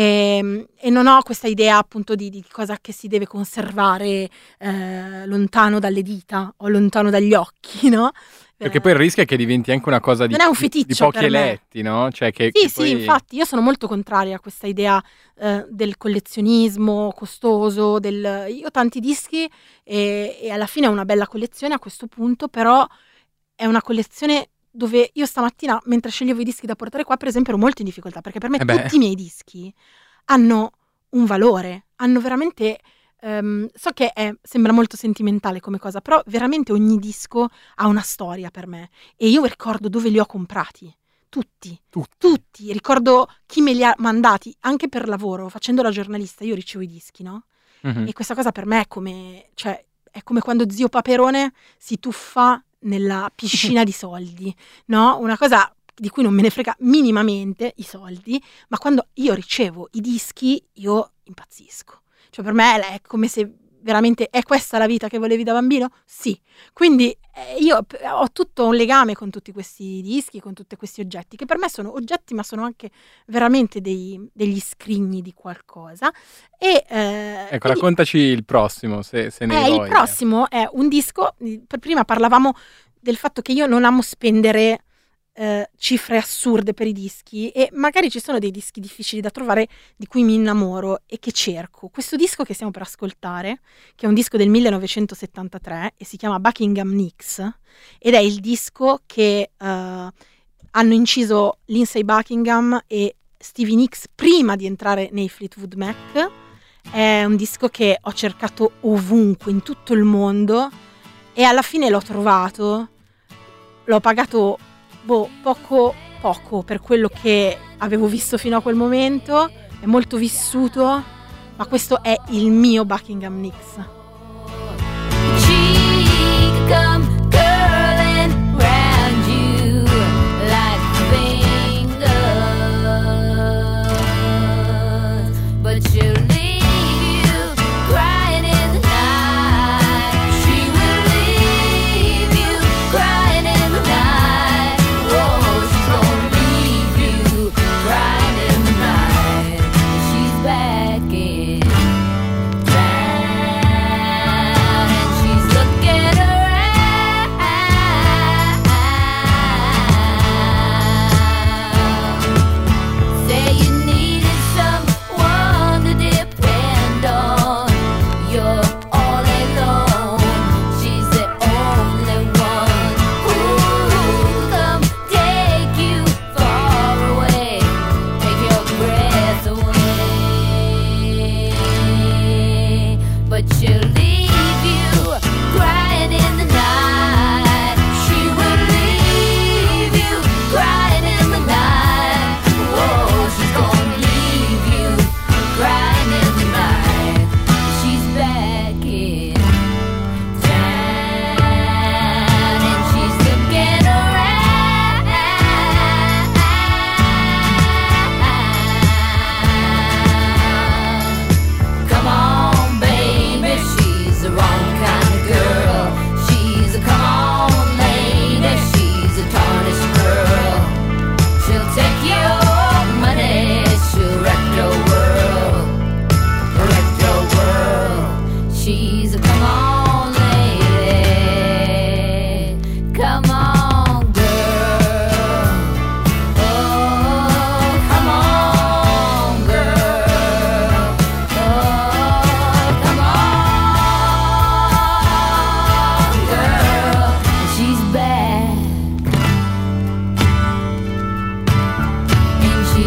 E, e non ho questa idea appunto di, di cosa che si deve conservare eh, lontano dalle dita o lontano dagli occhi, no? Perché poi il rischio è che diventi anche una cosa di, Non è un di- di feticcio pochi per me. eletti, no? Cioè che, Sì, che sì, poi- infatti io sono molto contraria a questa idea eh, del collezionismo costoso, del... io ho tanti dischi e, e alla fine è una bella collezione a questo punto, però è una collezione dove io stamattina, mentre sceglievo i dischi da portare qua, per esempio, ero molto in difficoltà, perché per me Eh beh. tutti i miei dischi hanno un valore, hanno veramente... ehm, so che è- sembra molto sentimentale come cosa, però veramente ogni disco ha una storia per me e io ricordo dove li ho comprati. Tutti, Tutti. tutti, ricordo chi me li ha mandati, anche per lavoro, facendo la giornalista, io ricevo i dischi, no? Mhm. E questa cosa per me è come, cioè, è come quando zio Paperone si tuffa nella piscina di soldi, no? Una cosa di cui non me ne frega minimamente i soldi, ma quando io ricevo i dischi io impazzisco. Cioè per me è come se veramente è questa la vita che volevi da bambino? Sì. Quindi eh, io p- ho tutto un legame con tutti questi dischi, con tutti questi oggetti, che per me sono oggetti, ma sono anche veramente dei- degli scrigni di qualcosa. E, eh, Ecco, e di- raccontaci il prossimo, se, se ne eh, hai il voglia. prossimo è un disco. per- Prima parlavamo del fatto che io non amo spendere eh, cifre assurde per i dischi e magari ci sono dei dischi difficili da trovare di cui mi innamoro e che cerco. Questo disco che stiamo per ascoltare, che è un disco del millenovecentosettantatré e si chiama Buckingham Nicks, ed è il disco che eh, hanno inciso Lindsay Buckingham e Stevie Nicks prima di entrare nei Fleetwood Mac. È un disco che ho cercato ovunque, in tutto il mondo, e alla fine l'ho trovato. L'ho pagato boh, poco poco per quello che avevo visto fino a quel momento. È molto vissuto, ma questo è il mio Buckingham Nicks. She could come curling round you like fingers, but she'll leave you crying in the night. She will leave you crying in the night. Oh, she's gonna leave you crying in the night. She's back in town and she's looking around. Say you needed someone to depend on. You're all alone. She's the only one who'll come take you far away, take your breath away. But she'll leave you crying in the night. She will leave you crying in the night. Whoa, she's gonna leave you crying in the night. She's back in town and she's looking around. Come on, baby, she's the wrong kind of girl. She's a come on lady, she's a tarnished girl. She'll take your money, she'll wreck your world, wreck your world. She's a come on lady, come on girl. Oh, come on girl. Oh, come on girl. She's back and she's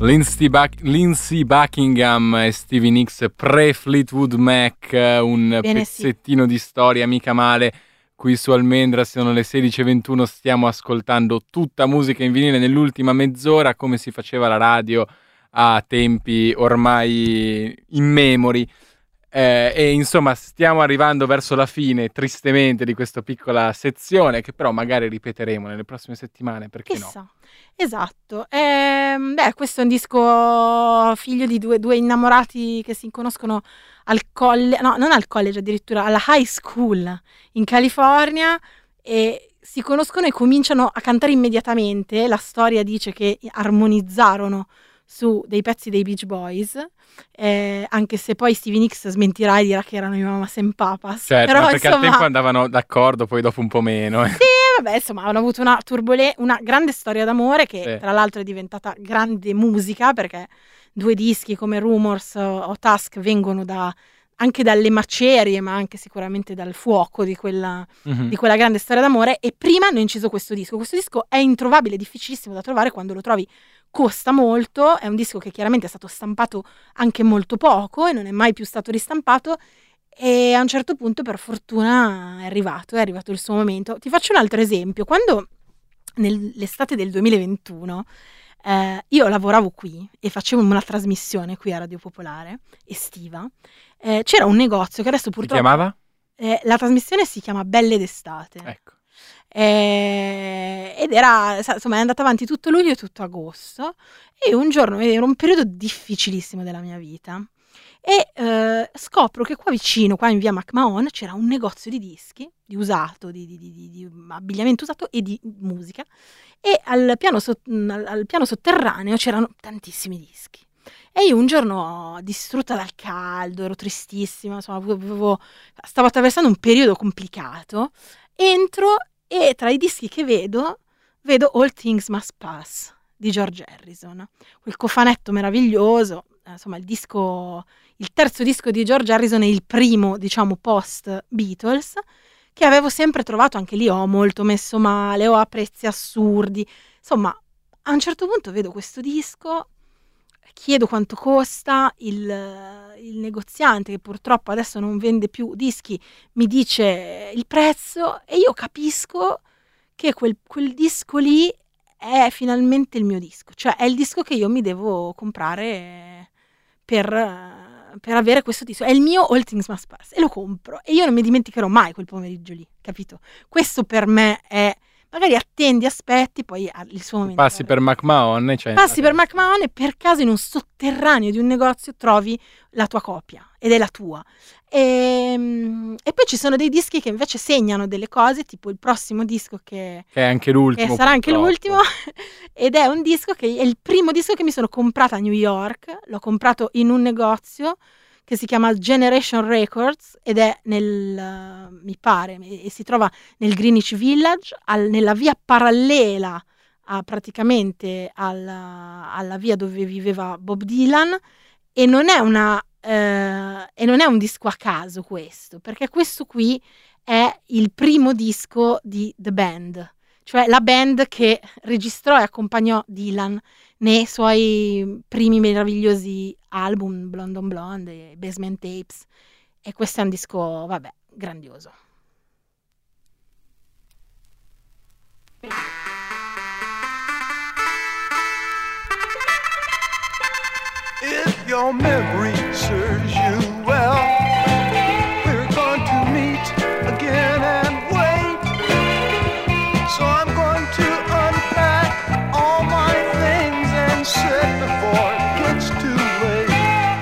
Lindsey, Buck- Lindsey Buckingham e Stevie Nicks pre-Fleetwood Mac, un Bene, pezzettino di storia mica male. Qui su Almendra sono le sedici e ventuno, stiamo ascoltando tutta musica in vinile nell'ultima mezz'ora, come si faceva la radio a tempi ormai immemori. Eh, e insomma stiamo arrivando verso la fine, tristemente, di questa piccola sezione, che però magari ripeteremo nelle prossime settimane, perché Chissà. no? Esatto. Ehm, beh, questo è un disco figlio di due, due innamorati che si conoscono al college, no, non al college, addirittura alla high school in California, e si conoscono e cominciano a cantare immediatamente. La storia dice che armonizzarono su dei pezzi dei Beach Boys, eh, anche se poi Stevie Nicks smentirà e dirà che erano i Mamas and Papas. Certo, Però, ma perché insomma, al tempo andavano d'accordo, poi dopo un po' meno. eh. sì, vabbè, insomma, hanno avuto una turbole- una grande storia d'amore che Sì. tra l'altro è diventata grande musica, perché due dischi come Rumors o Tusk vengono da, anche dalle macerie, ma anche sicuramente dal fuoco di quella, Mhm. di quella grande storia d'amore. E prima hanno inciso questo disco. Questo disco è introvabile, difficilissimo da trovare. Quando lo trovi costa molto. È un disco che chiaramente è stato stampato anche molto poco e non è mai più stato ristampato. E a un certo punto, per fortuna, è arrivato, è arrivato il suo momento. Ti faccio un altro esempio. Quando nell'estate del duemilaventuno eh, io lavoravo qui e facevo una trasmissione qui a Radio Popolare, estiva, eh, c'era un negozio che adesso Si purtroppo... chiamava? eh, la trasmissione si chiama Belle d'estate. Ecco. Eh, ed era, sa- insomma, è andata avanti tutto luglio e tutto agosto, e un giorno era un periodo difficilissimo della mia vita, e eh, scopro che qua vicino, qua in via McMahon, c'era un negozio di dischi, di usato, di, di- di- di- di abbigliamento usato e di musica, e al piano, sot- al, al piano sotterraneo c'erano tantissimi dischi. E io un giorno, distrutta dal caldo, ero tristissima, insomma, avevo- stavo attraversando un periodo complicato, entro e tra i dischi che vedo, vedo All Things Must Pass di George Harrison. Quel cofanetto meraviglioso, eh, insomma il disco, il terzo disco di George Harrison è il primo, diciamo, post Beatles, che avevo sempre trovato anche lì, ho molto messo male, o a prezzi assurdi. Insomma, a un certo punto vedo questo disco, chiedo quanto costa, il, il negoziante, che purtroppo adesso non vende più dischi, mi dice il prezzo, e io capisco che quel, quel disco lì è finalmente il mio disco, cioè è il disco che io mi devo comprare per, per avere questo disco, è il mio All Things Must Pass, e lo compro, e io non mi dimenticherò mai quel pomeriggio lì, capito? Questo per me è... Magari attendi, aspetti, poi ha il suo momento. Passi per McMahon, cioè, Passi per McMahon e per caso in un sotterraneo di un negozio trovi la tua copia, ed è la tua. E, e poi ci sono dei dischi che invece segnano delle cose, tipo il prossimo disco che, che è anche l'ultimo. che sarà anche purtroppo. l'ultimo, ed è un disco che è il primo disco che mi sono comprata a New York. L'ho comprato in un negozio che si chiama Generation Records, ed è nel, uh, mi pare, e si trova nel Greenwich Village, al- nella via parallela a, praticamente alla, alla via dove viveva Bob Dylan, e non è una eh, e non è un disco a caso questo, perché questo qui è il primo disco di The Band, cioè la band che registrò e accompagnò Dylan nei suoi primi meravigliosi album, Blonde on Blonde e Basement Tapes, e questo è un disco, vabbè, grandioso. If your memory serves you well, we're going to meet again and wait. So I'm going to unpack all my things and set before it gets too late.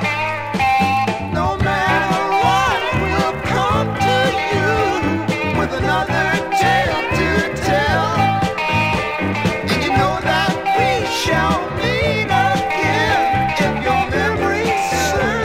No matter what, we'll come to you with another tale to tell. And you know that we shall meet again if your memory serves.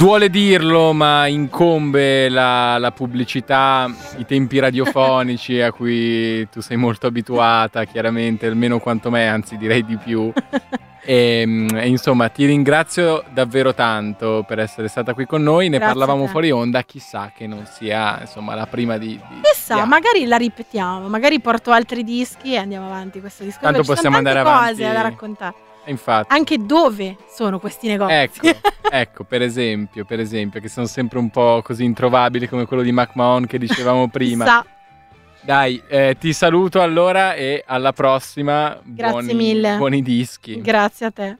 Duole dirlo, ma incombe la, la pubblicità, i tempi radiofonici a cui tu sei molto abituata, chiaramente, almeno quanto me, anzi direi di più. E, e insomma, ti ringrazio davvero tanto per essere stata qui con noi. Ne Grazie parlavamo a te. fuori onda, chissà che non sia insomma la prima di... di Chissà, di- magari la ripetiamo, magari porto altri dischi e andiamo avanti questo disco. Tanto Ci sono possiamo tante andare cose avanti. da raccontare. Infatti. Anche dove sono questi negozi. Ecco, ecco, per esempio, per esempio, che sono sempre un po' così introvabili come quello di McMahon che dicevamo prima. Chissà. Dai, eh, ti saluto allora e alla prossima. Grazie buoni, mille. Buoni dischi. Grazie a te.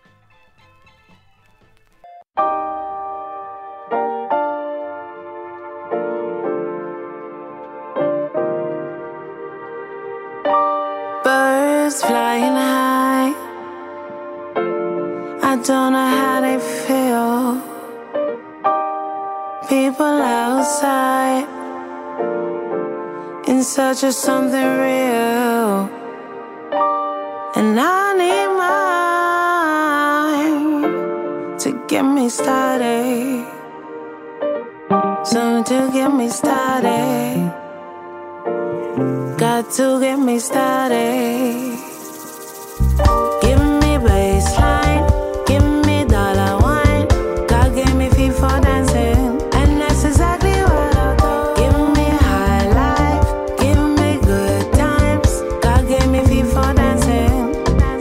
Birds flying high, I don't know how they feel. People outside in search of something real, and I need mine to get me started, something to get me started. Got to get me started. Give me baseline, give me dollar wine. God gave me feet for dancing, and that's exactly what I do. Give me high life, give me good times. God gave me feet for dancing.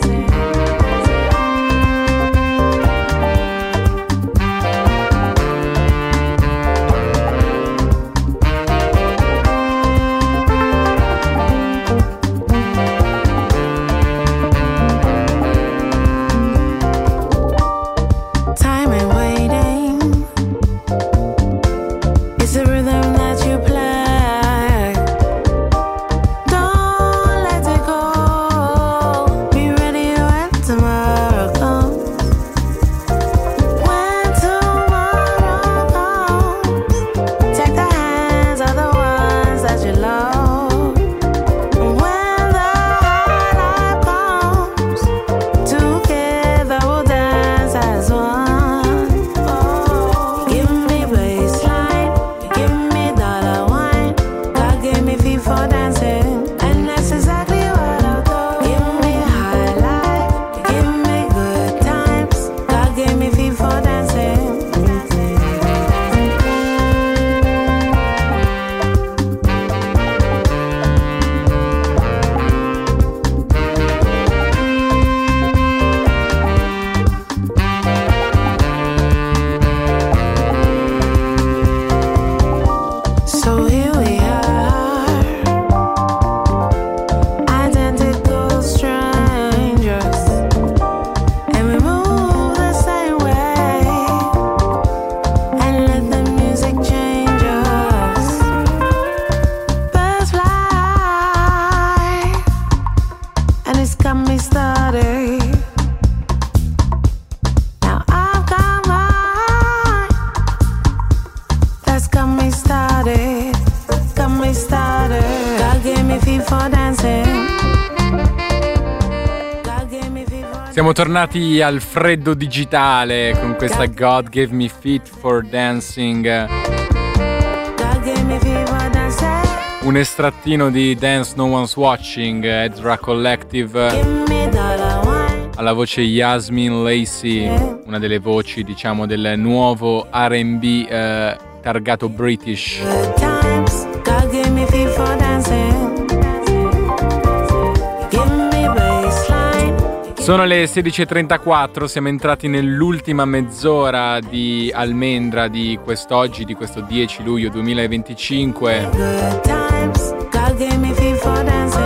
Time ain't waiting. It's the rhythm that you play. Don't let it go. Be ready when tomorrow comes. When tomorrow comes, take the hands of the ones that you love. When the high life comes, together we'll dance as one. Oh, give me baseline, give me dollar wine. God gave me feet for dancing, and that's exactly what I'll do. Give me high life, give me good times. God gave me feet for dancing. So here we are, identical strangers, and we move the same way, and let the music change us. Birds fly, and it's got me started. Now I've got mine. That's got me started, got me started. God gave me feet for dancing. God gave me feet for Siamo tornati al freddo digitale con questa God Gave Me Feet for Dancing, God gave me feet for dancing. un estrattino di Dance No One's Watching, Ezra Collective, Give me dollar wine. alla voce Yasmin Lacey, una delle voci diciamo del nuovo R and B eh, targato British. Good times. God gave me feet for dancing. Give me baseline. Sono le sedici e trentaquattro, siamo entrati nell'ultima mezz'ora di Almendra di quest'oggi, di questo dieci luglio duemilaventicinque. Good times. God gave me feet for dancing.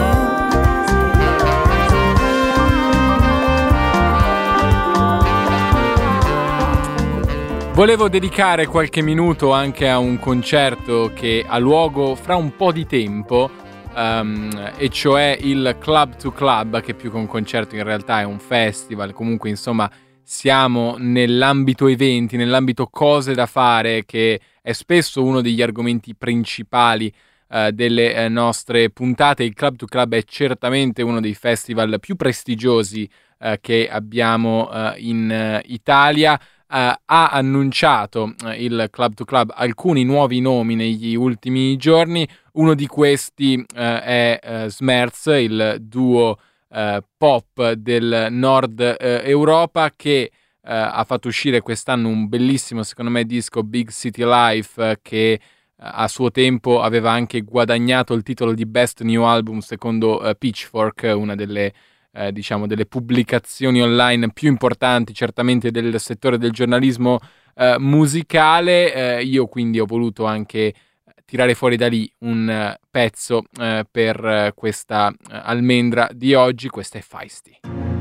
Volevo dedicare qualche minuto anche a un concerto che ha luogo fra un po' di tempo, um, e cioè il Club to Club, che più che un concerto in realtà è un festival. Comunque insomma siamo nell'ambito eventi, nell'ambito cose da fare, che è spesso uno degli argomenti principali uh, delle uh, nostre puntate. Il Club to Club è certamente uno dei festival più prestigiosi uh, che abbiamo uh, in uh, Italia. ha annunciato uh, il Club to Club alcuni nuovi nomi negli ultimi giorni. Uno di questi uh, è uh, Smerz, il duo uh, pop del nord uh, Europa, che uh, ha fatto uscire quest'anno un bellissimo, secondo me, disco, Big City Life, uh, che uh, a suo tempo aveva anche guadagnato il titolo di Best New Album secondo uh, Pitchfork, una delle Eh, diciamo delle pubblicazioni online più importanti certamente del settore del giornalismo eh, musicale. Eh, io quindi ho voluto anche tirare fuori da lì un uh, pezzo uh, per uh, questa uh, almendra di oggi. Questa è Feisty.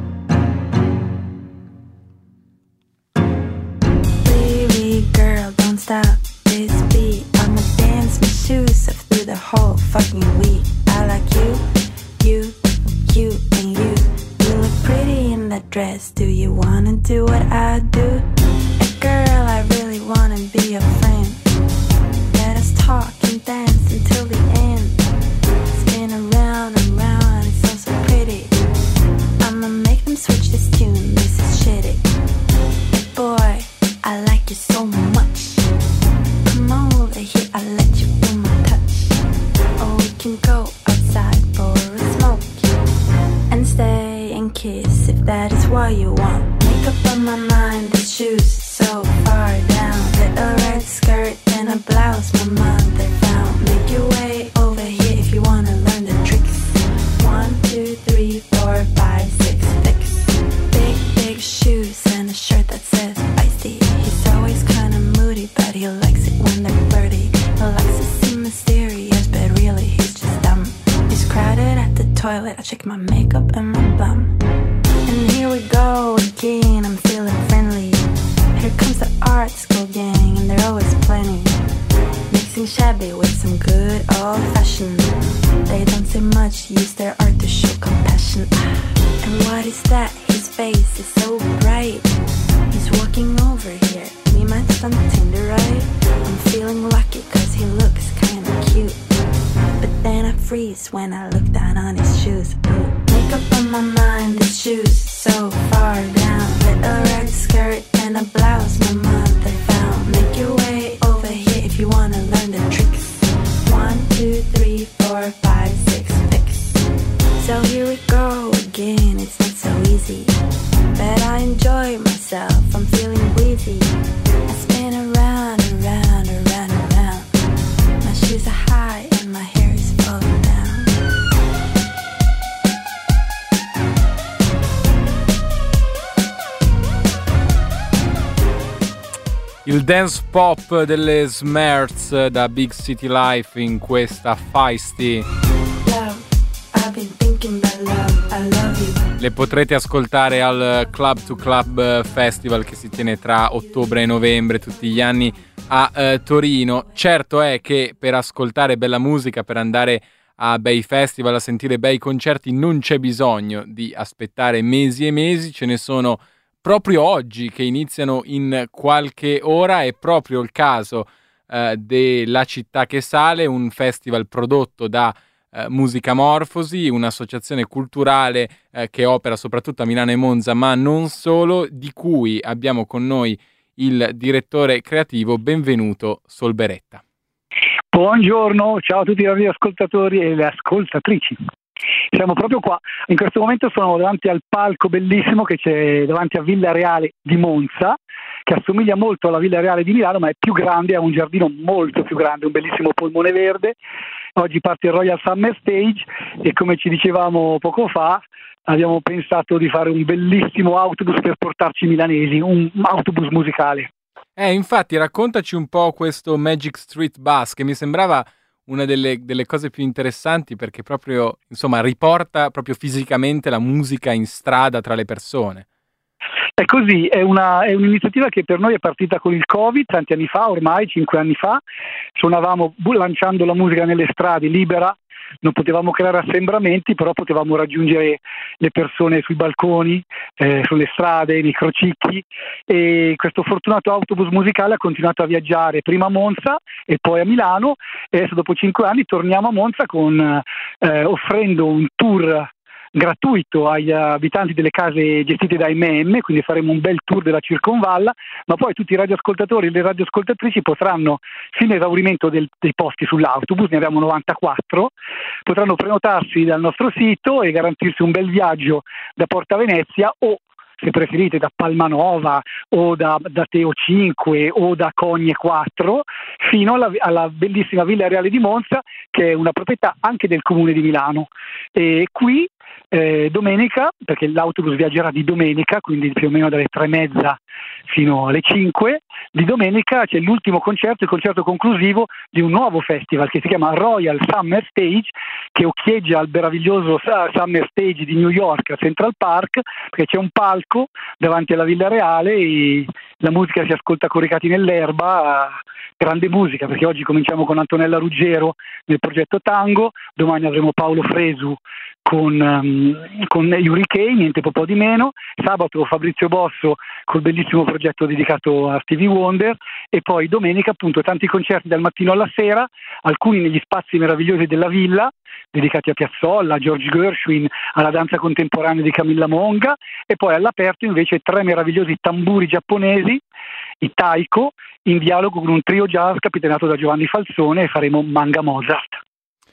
Baby girl, don't stop this beat. I'ma dance my shoes off through the whole fucking week. I like you, you, you, and you. You look pretty in that dress. Do you wanna do what I do? And girl, I really wanna be your friend. Let us talk and dance until the end. Spin around and round, it sounds so pretty. I'ma make them switch this tune, this is shitty. Boy, I like you so much. Come over here, I'll let you feel my touch. Or we can go outside for a smoke and stay and kiss if that is what you want. Make up on my mind, the shoes so far down. Little red skirt and a blouse my mother found. Make your way over here if you wanna learn the tricks. One, two, three, four, five, six, six. Big, big shoes and a shirt that says feisty. He's always kinda moody, but he likes it when they're flirty. He likes to seem mysterious, but really he's just dumb. He's crowded at the toilet, I check my makeup and my bum. And here we go again, I'm feeling friendly. Here comes the art school gang, and they're always plenty. Mixing shabby with some good old fashioned. They don't say much, use their art to show compassion. And what is that? His face is so bright. He's walking over here, we matched on Tinder, right? I'm feeling lucky cause he looks kinda cute. But then I freeze when I look down on his shoes. Ooh. Makeup on my mind, the shoes so far down. Little red skirt and a blouse my mother found. Make your way over here if you wanna learn the tricks. One, two, three, four, five, six, six. So here we go again, it's not so easy, but I enjoy myself, I'm feeling breezy. I spin around, around, around, around. My shoes are high and my hair is falling down. Il dance pop delle Smerz da Big City Life in questa Feisty. Love, I've been thinking about love, I love you. Le potrete ascoltare al Club to Club Festival che si tiene tra ottobre e novembre tutti gli anni a eh, Torino. Certo è che per ascoltare bella musica, per andare a bei festival, a sentire bei concerti, non c'è bisogno di aspettare mesi e mesi, ce ne sono proprio oggi che iniziano in qualche ora. È proprio il caso eh, della Città che Sale, un festival prodotto da eh, Musicamorfosi, un'associazione culturale eh, che opera soprattutto a Milano e Monza, ma non solo, di cui abbiamo con noi il direttore creativo. Benvenuto Solberetta. Buongiorno, ciao a tutti i radioascoltatori e le ascoltatrici. Siamo proprio qua, in questo momento sono davanti al palco bellissimo che c'è davanti a Villa Reale di Monza, che assomiglia molto alla Villa Reale di Milano, ma è più grande, ha un giardino molto più grande, un bellissimo polmone verde. Oggi parte il Royal Summer Stage e, come ci dicevamo poco fa, abbiamo pensato di fare un bellissimo autobus per portarci milanesi, un autobus musicale. Eh, infatti, raccontaci un po' questo Magic Street Bus, che mi sembrava una delle, delle cose più interessanti, perché proprio, insomma, riporta proprio fisicamente la musica in strada tra le persone. È così, è, una, è un'iniziativa che per noi è partita con il Covid, tanti anni fa, ormai cinque anni fa. Suonavamo lanciando la musica nelle strade libera, non potevamo creare assembramenti, però potevamo raggiungere le persone sui balconi, eh, sulle strade, nei crocicchi, e questo fortunato autobus musicale ha continuato a viaggiare prima a Monza e poi a Milano, e adesso dopo cinque anni torniamo a Monza con, eh, offrendo un tour gratuito agli abitanti delle case gestite da M M, quindi faremo un bel tour della circonvalla, ma poi tutti i radioascoltatori e le radioascoltatrici potranno, fino all'esaurimento del, dei posti sull'autobus, ne abbiamo novantaquattro, potranno prenotarsi dal nostro sito e garantirsi un bel viaggio da Porta Venezia o, se preferite, da Palmanova o da, da Teo cinque o da Cogne quattro fino alla, alla bellissima Villa Reale di Monza, che è una proprietà anche del Comune di Milano. E qui eh, domenica, perché l'autobus viaggerà di domenica, quindi più o meno dalle tre e mezza fino alle cinque, di domenica c'è l'ultimo concerto, il concerto conclusivo di un nuovo festival che si chiama Royal Summer Stage, che occhieggia al meraviglioso Summer Stage di New York a Central Park, perché c'è un palco davanti alla Villa Reale e la musica si ascolta coricati nell'erba, grande musica, perché oggi cominciamo con Antonella Ruggero nel progetto Tango, domani avremo Paolo Fresu con, um, con Hurricane, niente po' di meno, sabato Fabrizio Bosso col bellissimo progetto dedicato a Stevie Wonder, e poi domenica appunto tanti concerti dal mattino alla sera, alcuni negli spazi meravigliosi della villa dedicati a Piazzolla, a George Gershwin, alla danza contemporanea di Camilla Monga, e poi all'aperto invece tre meravigliosi tamburi giapponesi, i taiko, in dialogo con un trio jazz capitaneato da Giovanni Falzone, e faremo Manga Mozart.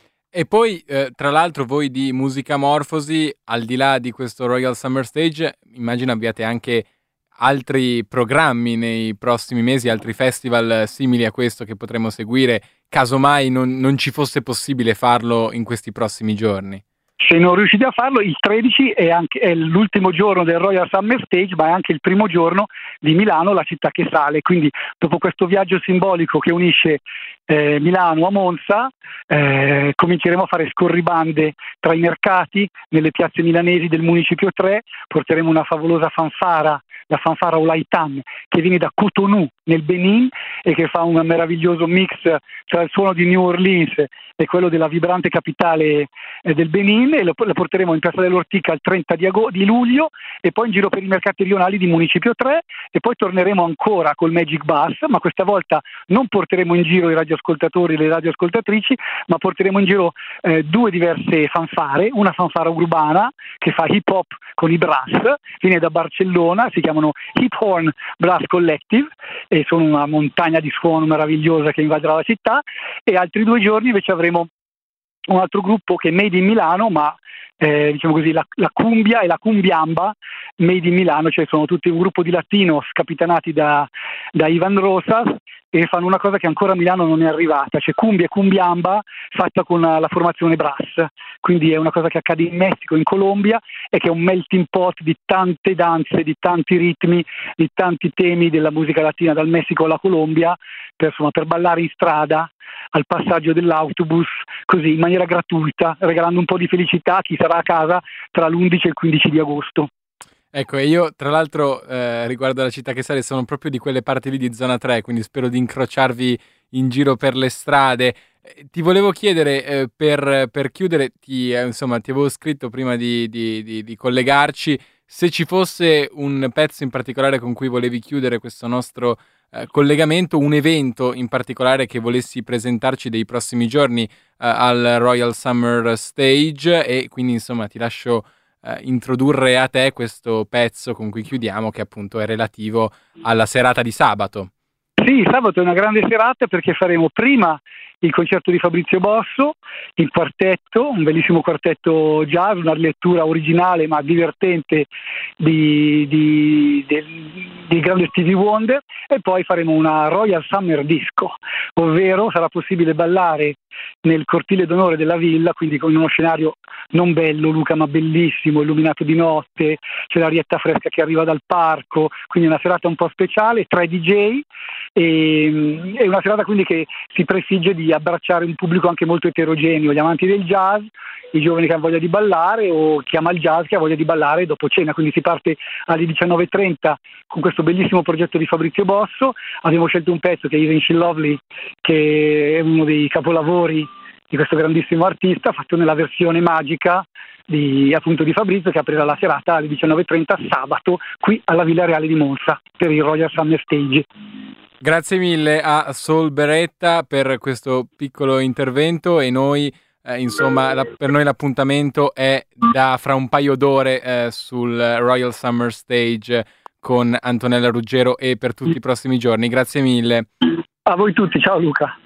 E poi, eh, tra l'altro, voi di Musicamorfosi, al di là di questo Royal Summer Stage, immagino abbiate anche altri programmi nei prossimi mesi, altri festival simili a questo che potremo seguire, casomai non, non ci fosse possibile farlo in questi prossimi giorni. Se non riuscite a farlo, il tredici è, anche, è l'ultimo giorno del Royal Summer Stage, ma è anche il primo giorno di Milano, la città che sale. Quindi dopo questo viaggio simbolico che unisce eh, Milano a Monza, eh, cominceremo a fare scorribande tra i mercati, nelle piazze milanesi del Municipio tre, porteremo una favolosa fanfara, la fanfara Olaitan, che viene da Cotonou nel Benin e che fa un meraviglioso mix tra il suono di New Orleans e quello della vibrante capitale eh, del Benin, e lo, la porteremo in Piazza dell'Ortica il trenta di, ago- di luglio, e poi in giro per i mercati rionali di Municipio tre, e poi torneremo ancora col Magic Bus, ma questa volta non porteremo in giro i radioascoltatori e le radioascoltatrici, ma porteremo in giro eh, due diverse fanfare, una fanfara urbana che fa hip hop con i brass, viene da Barcellona, si chiamano Hip Horn Brass Collective e sono una montagna di suono meravigliosa che invaderà la città, e altri due giorni invece avremo un altro gruppo che è Made in Milano, ma eh, diciamo così la, la cumbia e la cumbiamba Made in Milano, cioè sono tutti un gruppo di latinos capitanati da, da Ivan Rosas, e fanno una cosa che ancora a Milano non è arrivata, cioè cumbia e cumbiamba fatta con la, la formazione brass, quindi è una cosa che accade in Messico, in Colombia, e che è un melting pot di tante danze, di tanti ritmi, di tanti temi della musica latina, dal Messico alla Colombia, per, insomma, per ballare in strada al passaggio dell'autobus, così in maniera gratuita, regalando un po' di felicità a chi sarà a casa tra l'undici e il quindici di agosto. Ecco, e io tra l'altro eh, riguardo alla città che sale sono proprio di quelle parti lì di zona tre, quindi spero di incrociarvi in giro per le strade. Eh, ti volevo chiedere, eh, per, per chiudere, ti, eh, insomma, ti avevo scritto prima di, di, di, di collegarci, se ci fosse un pezzo in particolare con cui volevi chiudere questo nostro eh, collegamento, un evento in particolare che volessi presentarci dei prossimi giorni eh, al Royal Summer Stage, e quindi insomma ti lascio Uh, introdurre a te questo pezzo con cui chiudiamo, che appunto è relativo alla serata di sabato. Sì, sabato è una grande serata perché faremo prima il concerto di Fabrizio Bosso in quartetto, un bellissimo quartetto jazz, una lettura originale ma divertente di, di, del, del grande Stevie Wonder, e poi faremo una Royal Summer Disco, ovvero sarà possibile ballare nel cortile d'onore della villa, quindi con uno scenario non bello, Luca, ma bellissimo, illuminato di notte, c'è l'arietta fresca che arriva dal parco, quindi una serata un po' speciale, tre D J, e, e una serata quindi che si prefigge di abbracciare un pubblico anche molto eterogeneo, gli amanti del jazz, i giovani che hanno voglia di ballare, o chi ama il jazz che ha voglia di ballare dopo cena. Quindi si parte alle diciannove e trenta con questo bellissimo progetto di Fabrizio Bosso. Abbiamo scelto un pezzo che è Isn't She Lovely, che è uno dei capolavori di questo grandissimo artista, fatto nella versione magica di, appunto, di Fabrizio, che aprirà la serata alle diciannove e trenta sabato qui alla Villa Reale di Monza per il Royal Summer Stage. Grazie mille a Sol Beretta per questo piccolo intervento, e noi Eh, insomma, la- per noi l'appuntamento è da fra un paio d'ore eh, sul Royal Summer Stage con Antonella Ruggero e per tutti i prossimi giorni. Grazie mille. A voi tutti, ciao Luca.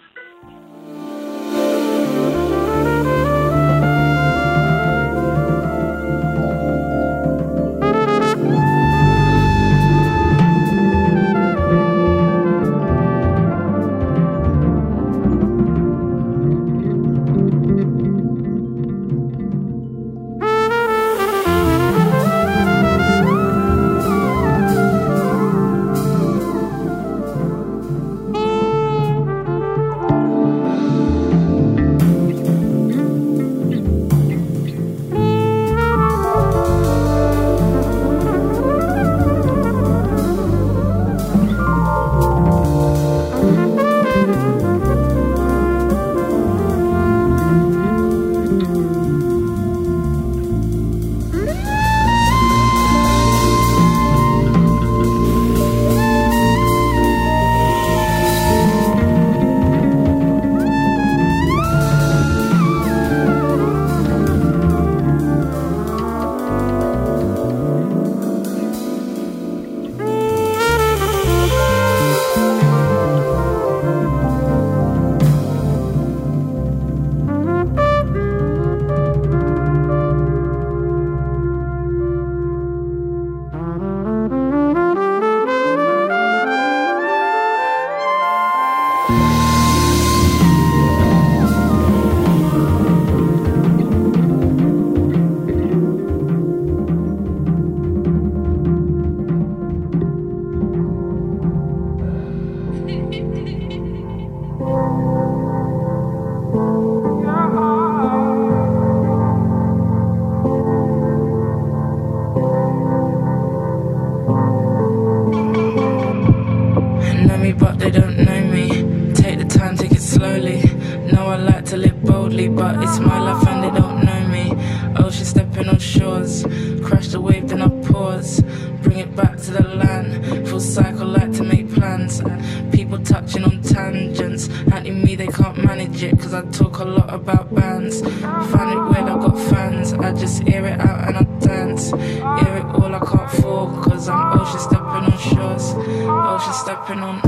Know me, but they don't know me. Take the time, take it slowly. Know I like to live boldly, but it's my life and they don't know me. Ocean stepping on shores, crash the wave, then I pause. Bring it back to the land. Full cycle, like to make plans. People touching on tangents. Hunting me, they can't manage it, cause I talk a lot about bands. Find it weird, I got fans. I just hear it out and I dance. Hear it all, I can't fall, cause I'm ocean stepping on shores. Ocean stepping on.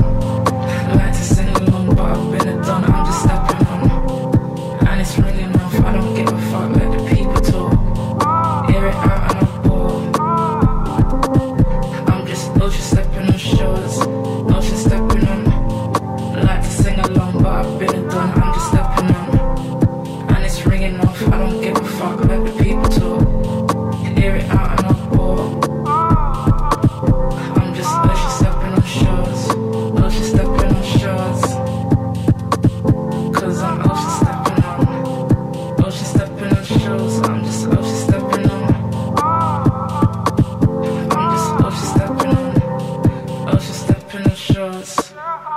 I like to sing along, but I've been a don, I'm just stepping on. And it's ringing off, I don't give a fuck, let the people talk. Hear it out and I bore. I'm just ocean stepping on shores. Ocean stepping on. I like to sing along, but I've been a don, I'm just stepping on. And it's ringing off, I don't give a fuck, let the people talk. Hear it out and I bore. I'm just ocean stepping on shores. Ocean stepping on shores. Cause I'm ocean stepping on. Ocean stepping on shores. I'm just ocean stepping on. I'm just ocean stepping on. Ocean stepping on shores.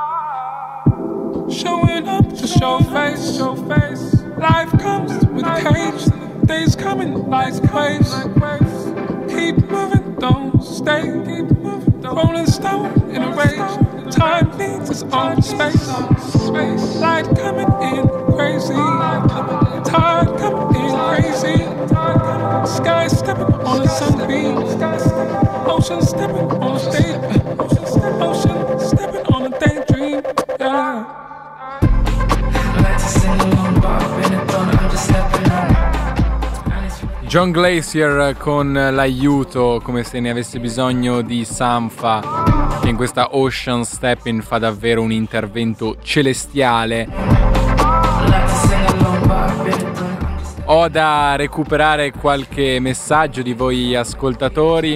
Showing up to show face, show face. Life comes with a cage. Days coming like waves. Keep moving, don't stay. Keep moving, rolling stone in a rage. Time needs its own space. Light coming in crazy. Tide coming in crazy. Sky stepping on a sunbeam. Ocean stepping on a stage. Ocean stepping on a daydream. Yeah. I like to sing along, but I've been a don, I'm just stepping on. John Glacier con l'aiuto, come se ne avesse bisogno di Sampha, che in questa Ocean Stepping fa davvero un intervento celestiale. Ho da recuperare qualche messaggio di voi ascoltatori,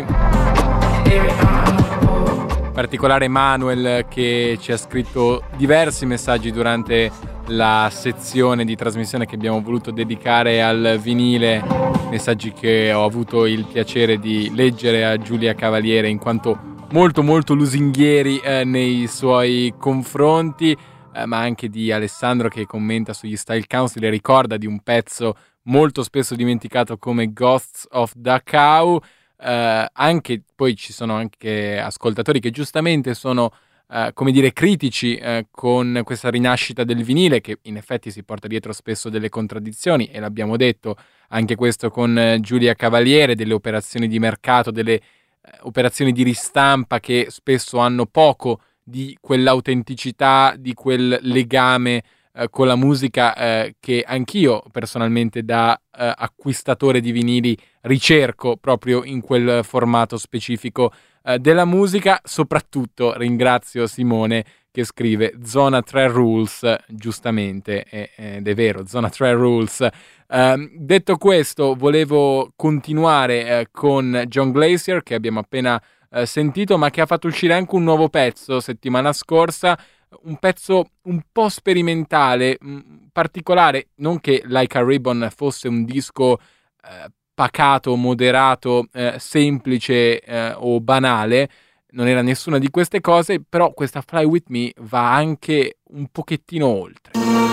in particolare Manuel, che ci ha scritto diversi messaggi durante la sezione di trasmissione che abbiamo voluto dedicare al vinile, messaggi che ho avuto il piacere di leggere a Giulia Cavaliere in quanto molto molto lusinghieri eh, nei suoi confronti, eh, ma anche di Alessandro che commenta sugli Style Council e ricorda di un pezzo molto spesso dimenticato come Ghosts of Dachau. Eh, anche poi ci sono anche ascoltatori che giustamente sono eh, come dire, critici eh, con questa rinascita del vinile, che in effetti si porta dietro spesso delle contraddizioni, e l'abbiamo detto anche questo con eh, Giulia Cavaliere, delle operazioni di mercato, delle eh, operazioni di ristampa che spesso hanno poco di quell'autenticità, di quel legame eh, con la musica eh, che anch'io personalmente da eh, acquistatore di vinili ricerco proprio in quel formato specifico eh, della musica. Soprattutto ringrazio Simone che scrive Zona tre Rules, giustamente, eh, ed è vero, Zona tre Rules. Eh, detto questo, volevo continuare eh, con John Glacier, che abbiamo appena eh, sentito, ma che ha fatto uscire anche un nuovo pezzo settimana scorsa, un pezzo un po' sperimentale, mh, particolare. Non che Like a Ribbon fosse un disco eh, pacato, moderato, eh, semplice eh, o banale, non era nessuna di queste cose, però questa Fly With Me va anche un pochettino oltre.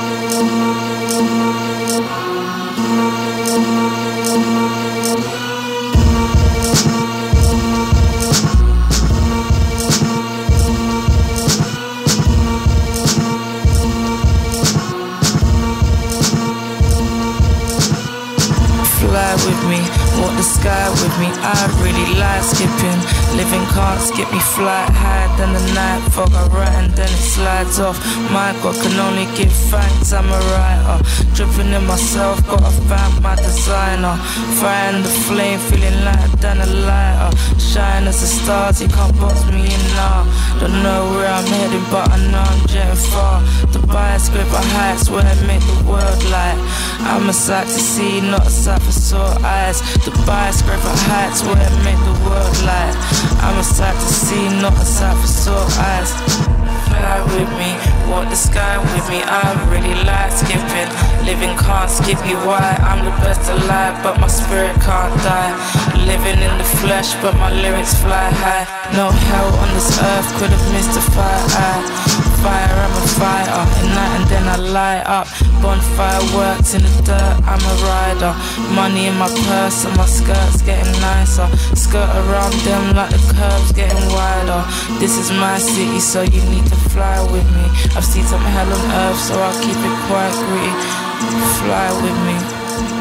Fly with me, walk the sky with me. I really like skipping. Living can't skip me. Fly higher than the night fog. I write and then it slides off. My God can only give thanks. I'm a writer, dripping in myself. Gotta find my designer. Firing the flame, feeling lighter than a lighter. Shine as the stars, you can't box me in now. Don't know where I'm heading, but I know I'm jetting far. The skyscraper heights where I make the world light. I'm a sight to see, not a sight for sore eyes. The skyscraper heights where I make the world light. I'm a sight to see, not a sight for sore eyes. Fly with me, walk the sky with me. I really like skipping. Living can't skip you. Why? I'm the best alive, but my spirit can't die. Living in the flesh, but my lyrics fly high. No hell on this earth could have missed a fire. Fire, I'm a fighter. At night and then I light up. Bonfire works in the dirt, I'm a rider. Money in my purse and my skirt's getting nicer. Skirt around them like the curbs getting wider. This is my city, so you need to fly with me. I've seen some hell on earth, so I'll keep it quite gritty. Fly with me.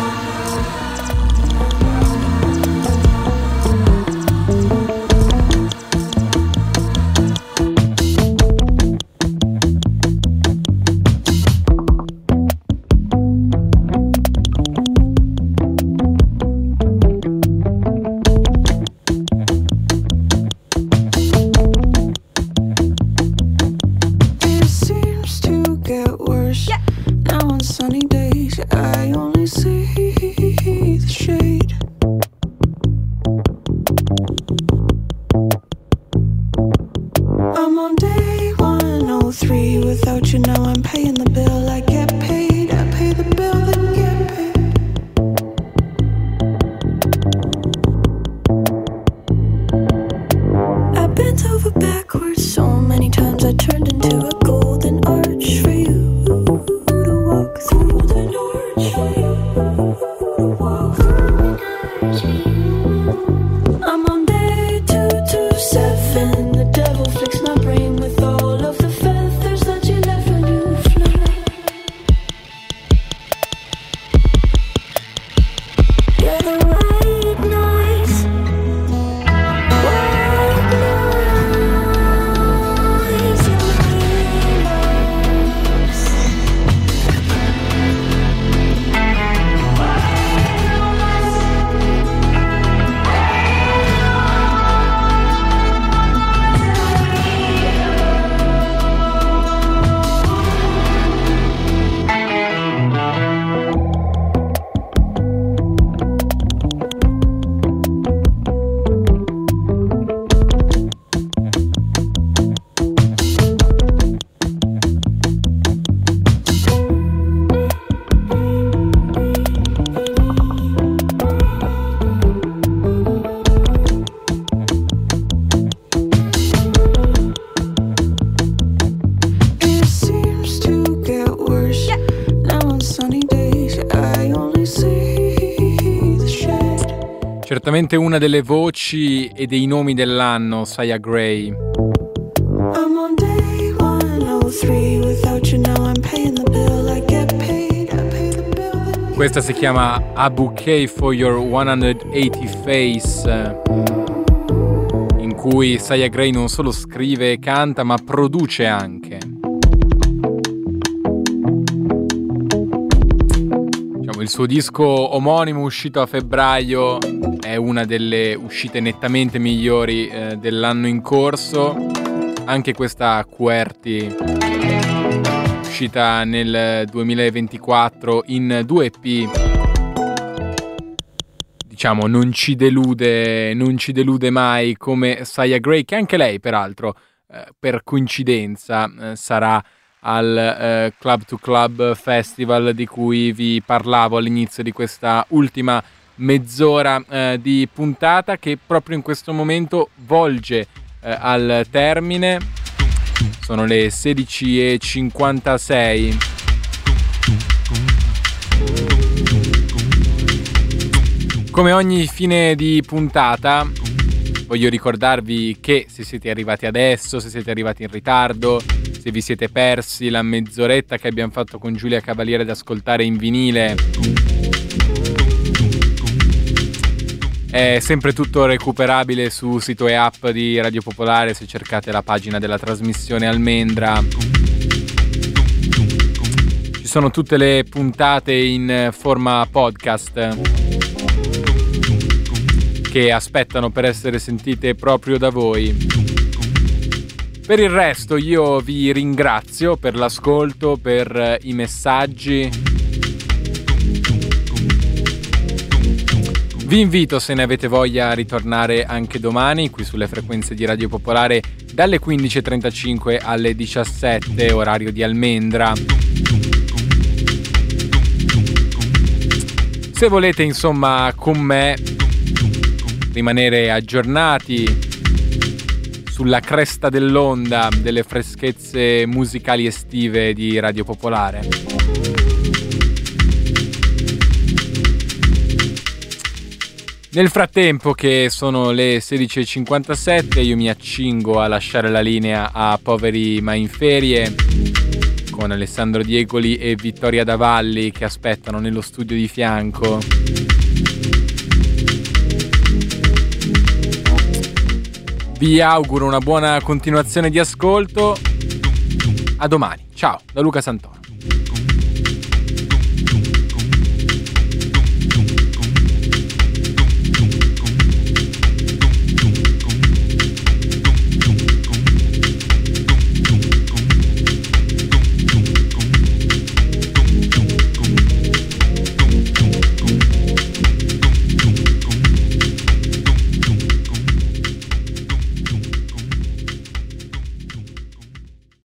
Certamente una delle voci e dei nomi dell'anno, Saya Gray. I'm on day Questa si chiama A Bouquet for Your centottanta Face, in cui Saya Gray non solo scrive e canta, ma produce anche. Diciamo, il suo disco omonimo, uscito a febbraio, è una delle uscite nettamente migliori eh, dell'anno in corso. Anche questa QWERTY, uscita nel duemilaventiquattro in due E P, diciamo non ci delude, non ci delude mai come Saya Gray, che anche lei peraltro eh, per coincidenza eh, sarà al eh, Club to Club Festival di cui vi parlavo all'inizio di questa ultima mezz'ora eh, di puntata, che proprio in questo momento volge eh, al termine. Sono le sedici e cinquantasei. Come ogni fine di puntata voglio ricordarvi che se siete arrivati adesso, se siete arrivati in ritardo, se vi siete persi la mezz'oretta che abbiamo fatto con Giulia Cavaliere ad ascoltare in vinile, è sempre tutto recuperabile su sito e app di Radio Popolare se cercate la pagina della trasmissione Almendra. Ci sono tutte le puntate in forma podcast che aspettano per essere sentite proprio da voi. Per il resto io vi ringrazio per l'ascolto, per i messaggi. Vi invito, se ne avete voglia, a ritornare anche domani qui sulle frequenze di Radio Popolare dalle quindici e trentacinque alle diciassette, orario di Almendra. Se volete, insomma, con me rimanere aggiornati sulla cresta dell'onda delle freschezze musicali estive di Radio Popolare, nel frattempo, che sono le sedici e cinquantasette, io mi accingo a lasciare la linea a Poveri ma in ferie, con Alessandro Diegoli e Vittoria Davalli che aspettano nello studio di fianco. Vi auguro una buona continuazione di ascolto. A domani. Ciao, da Luca Santoro.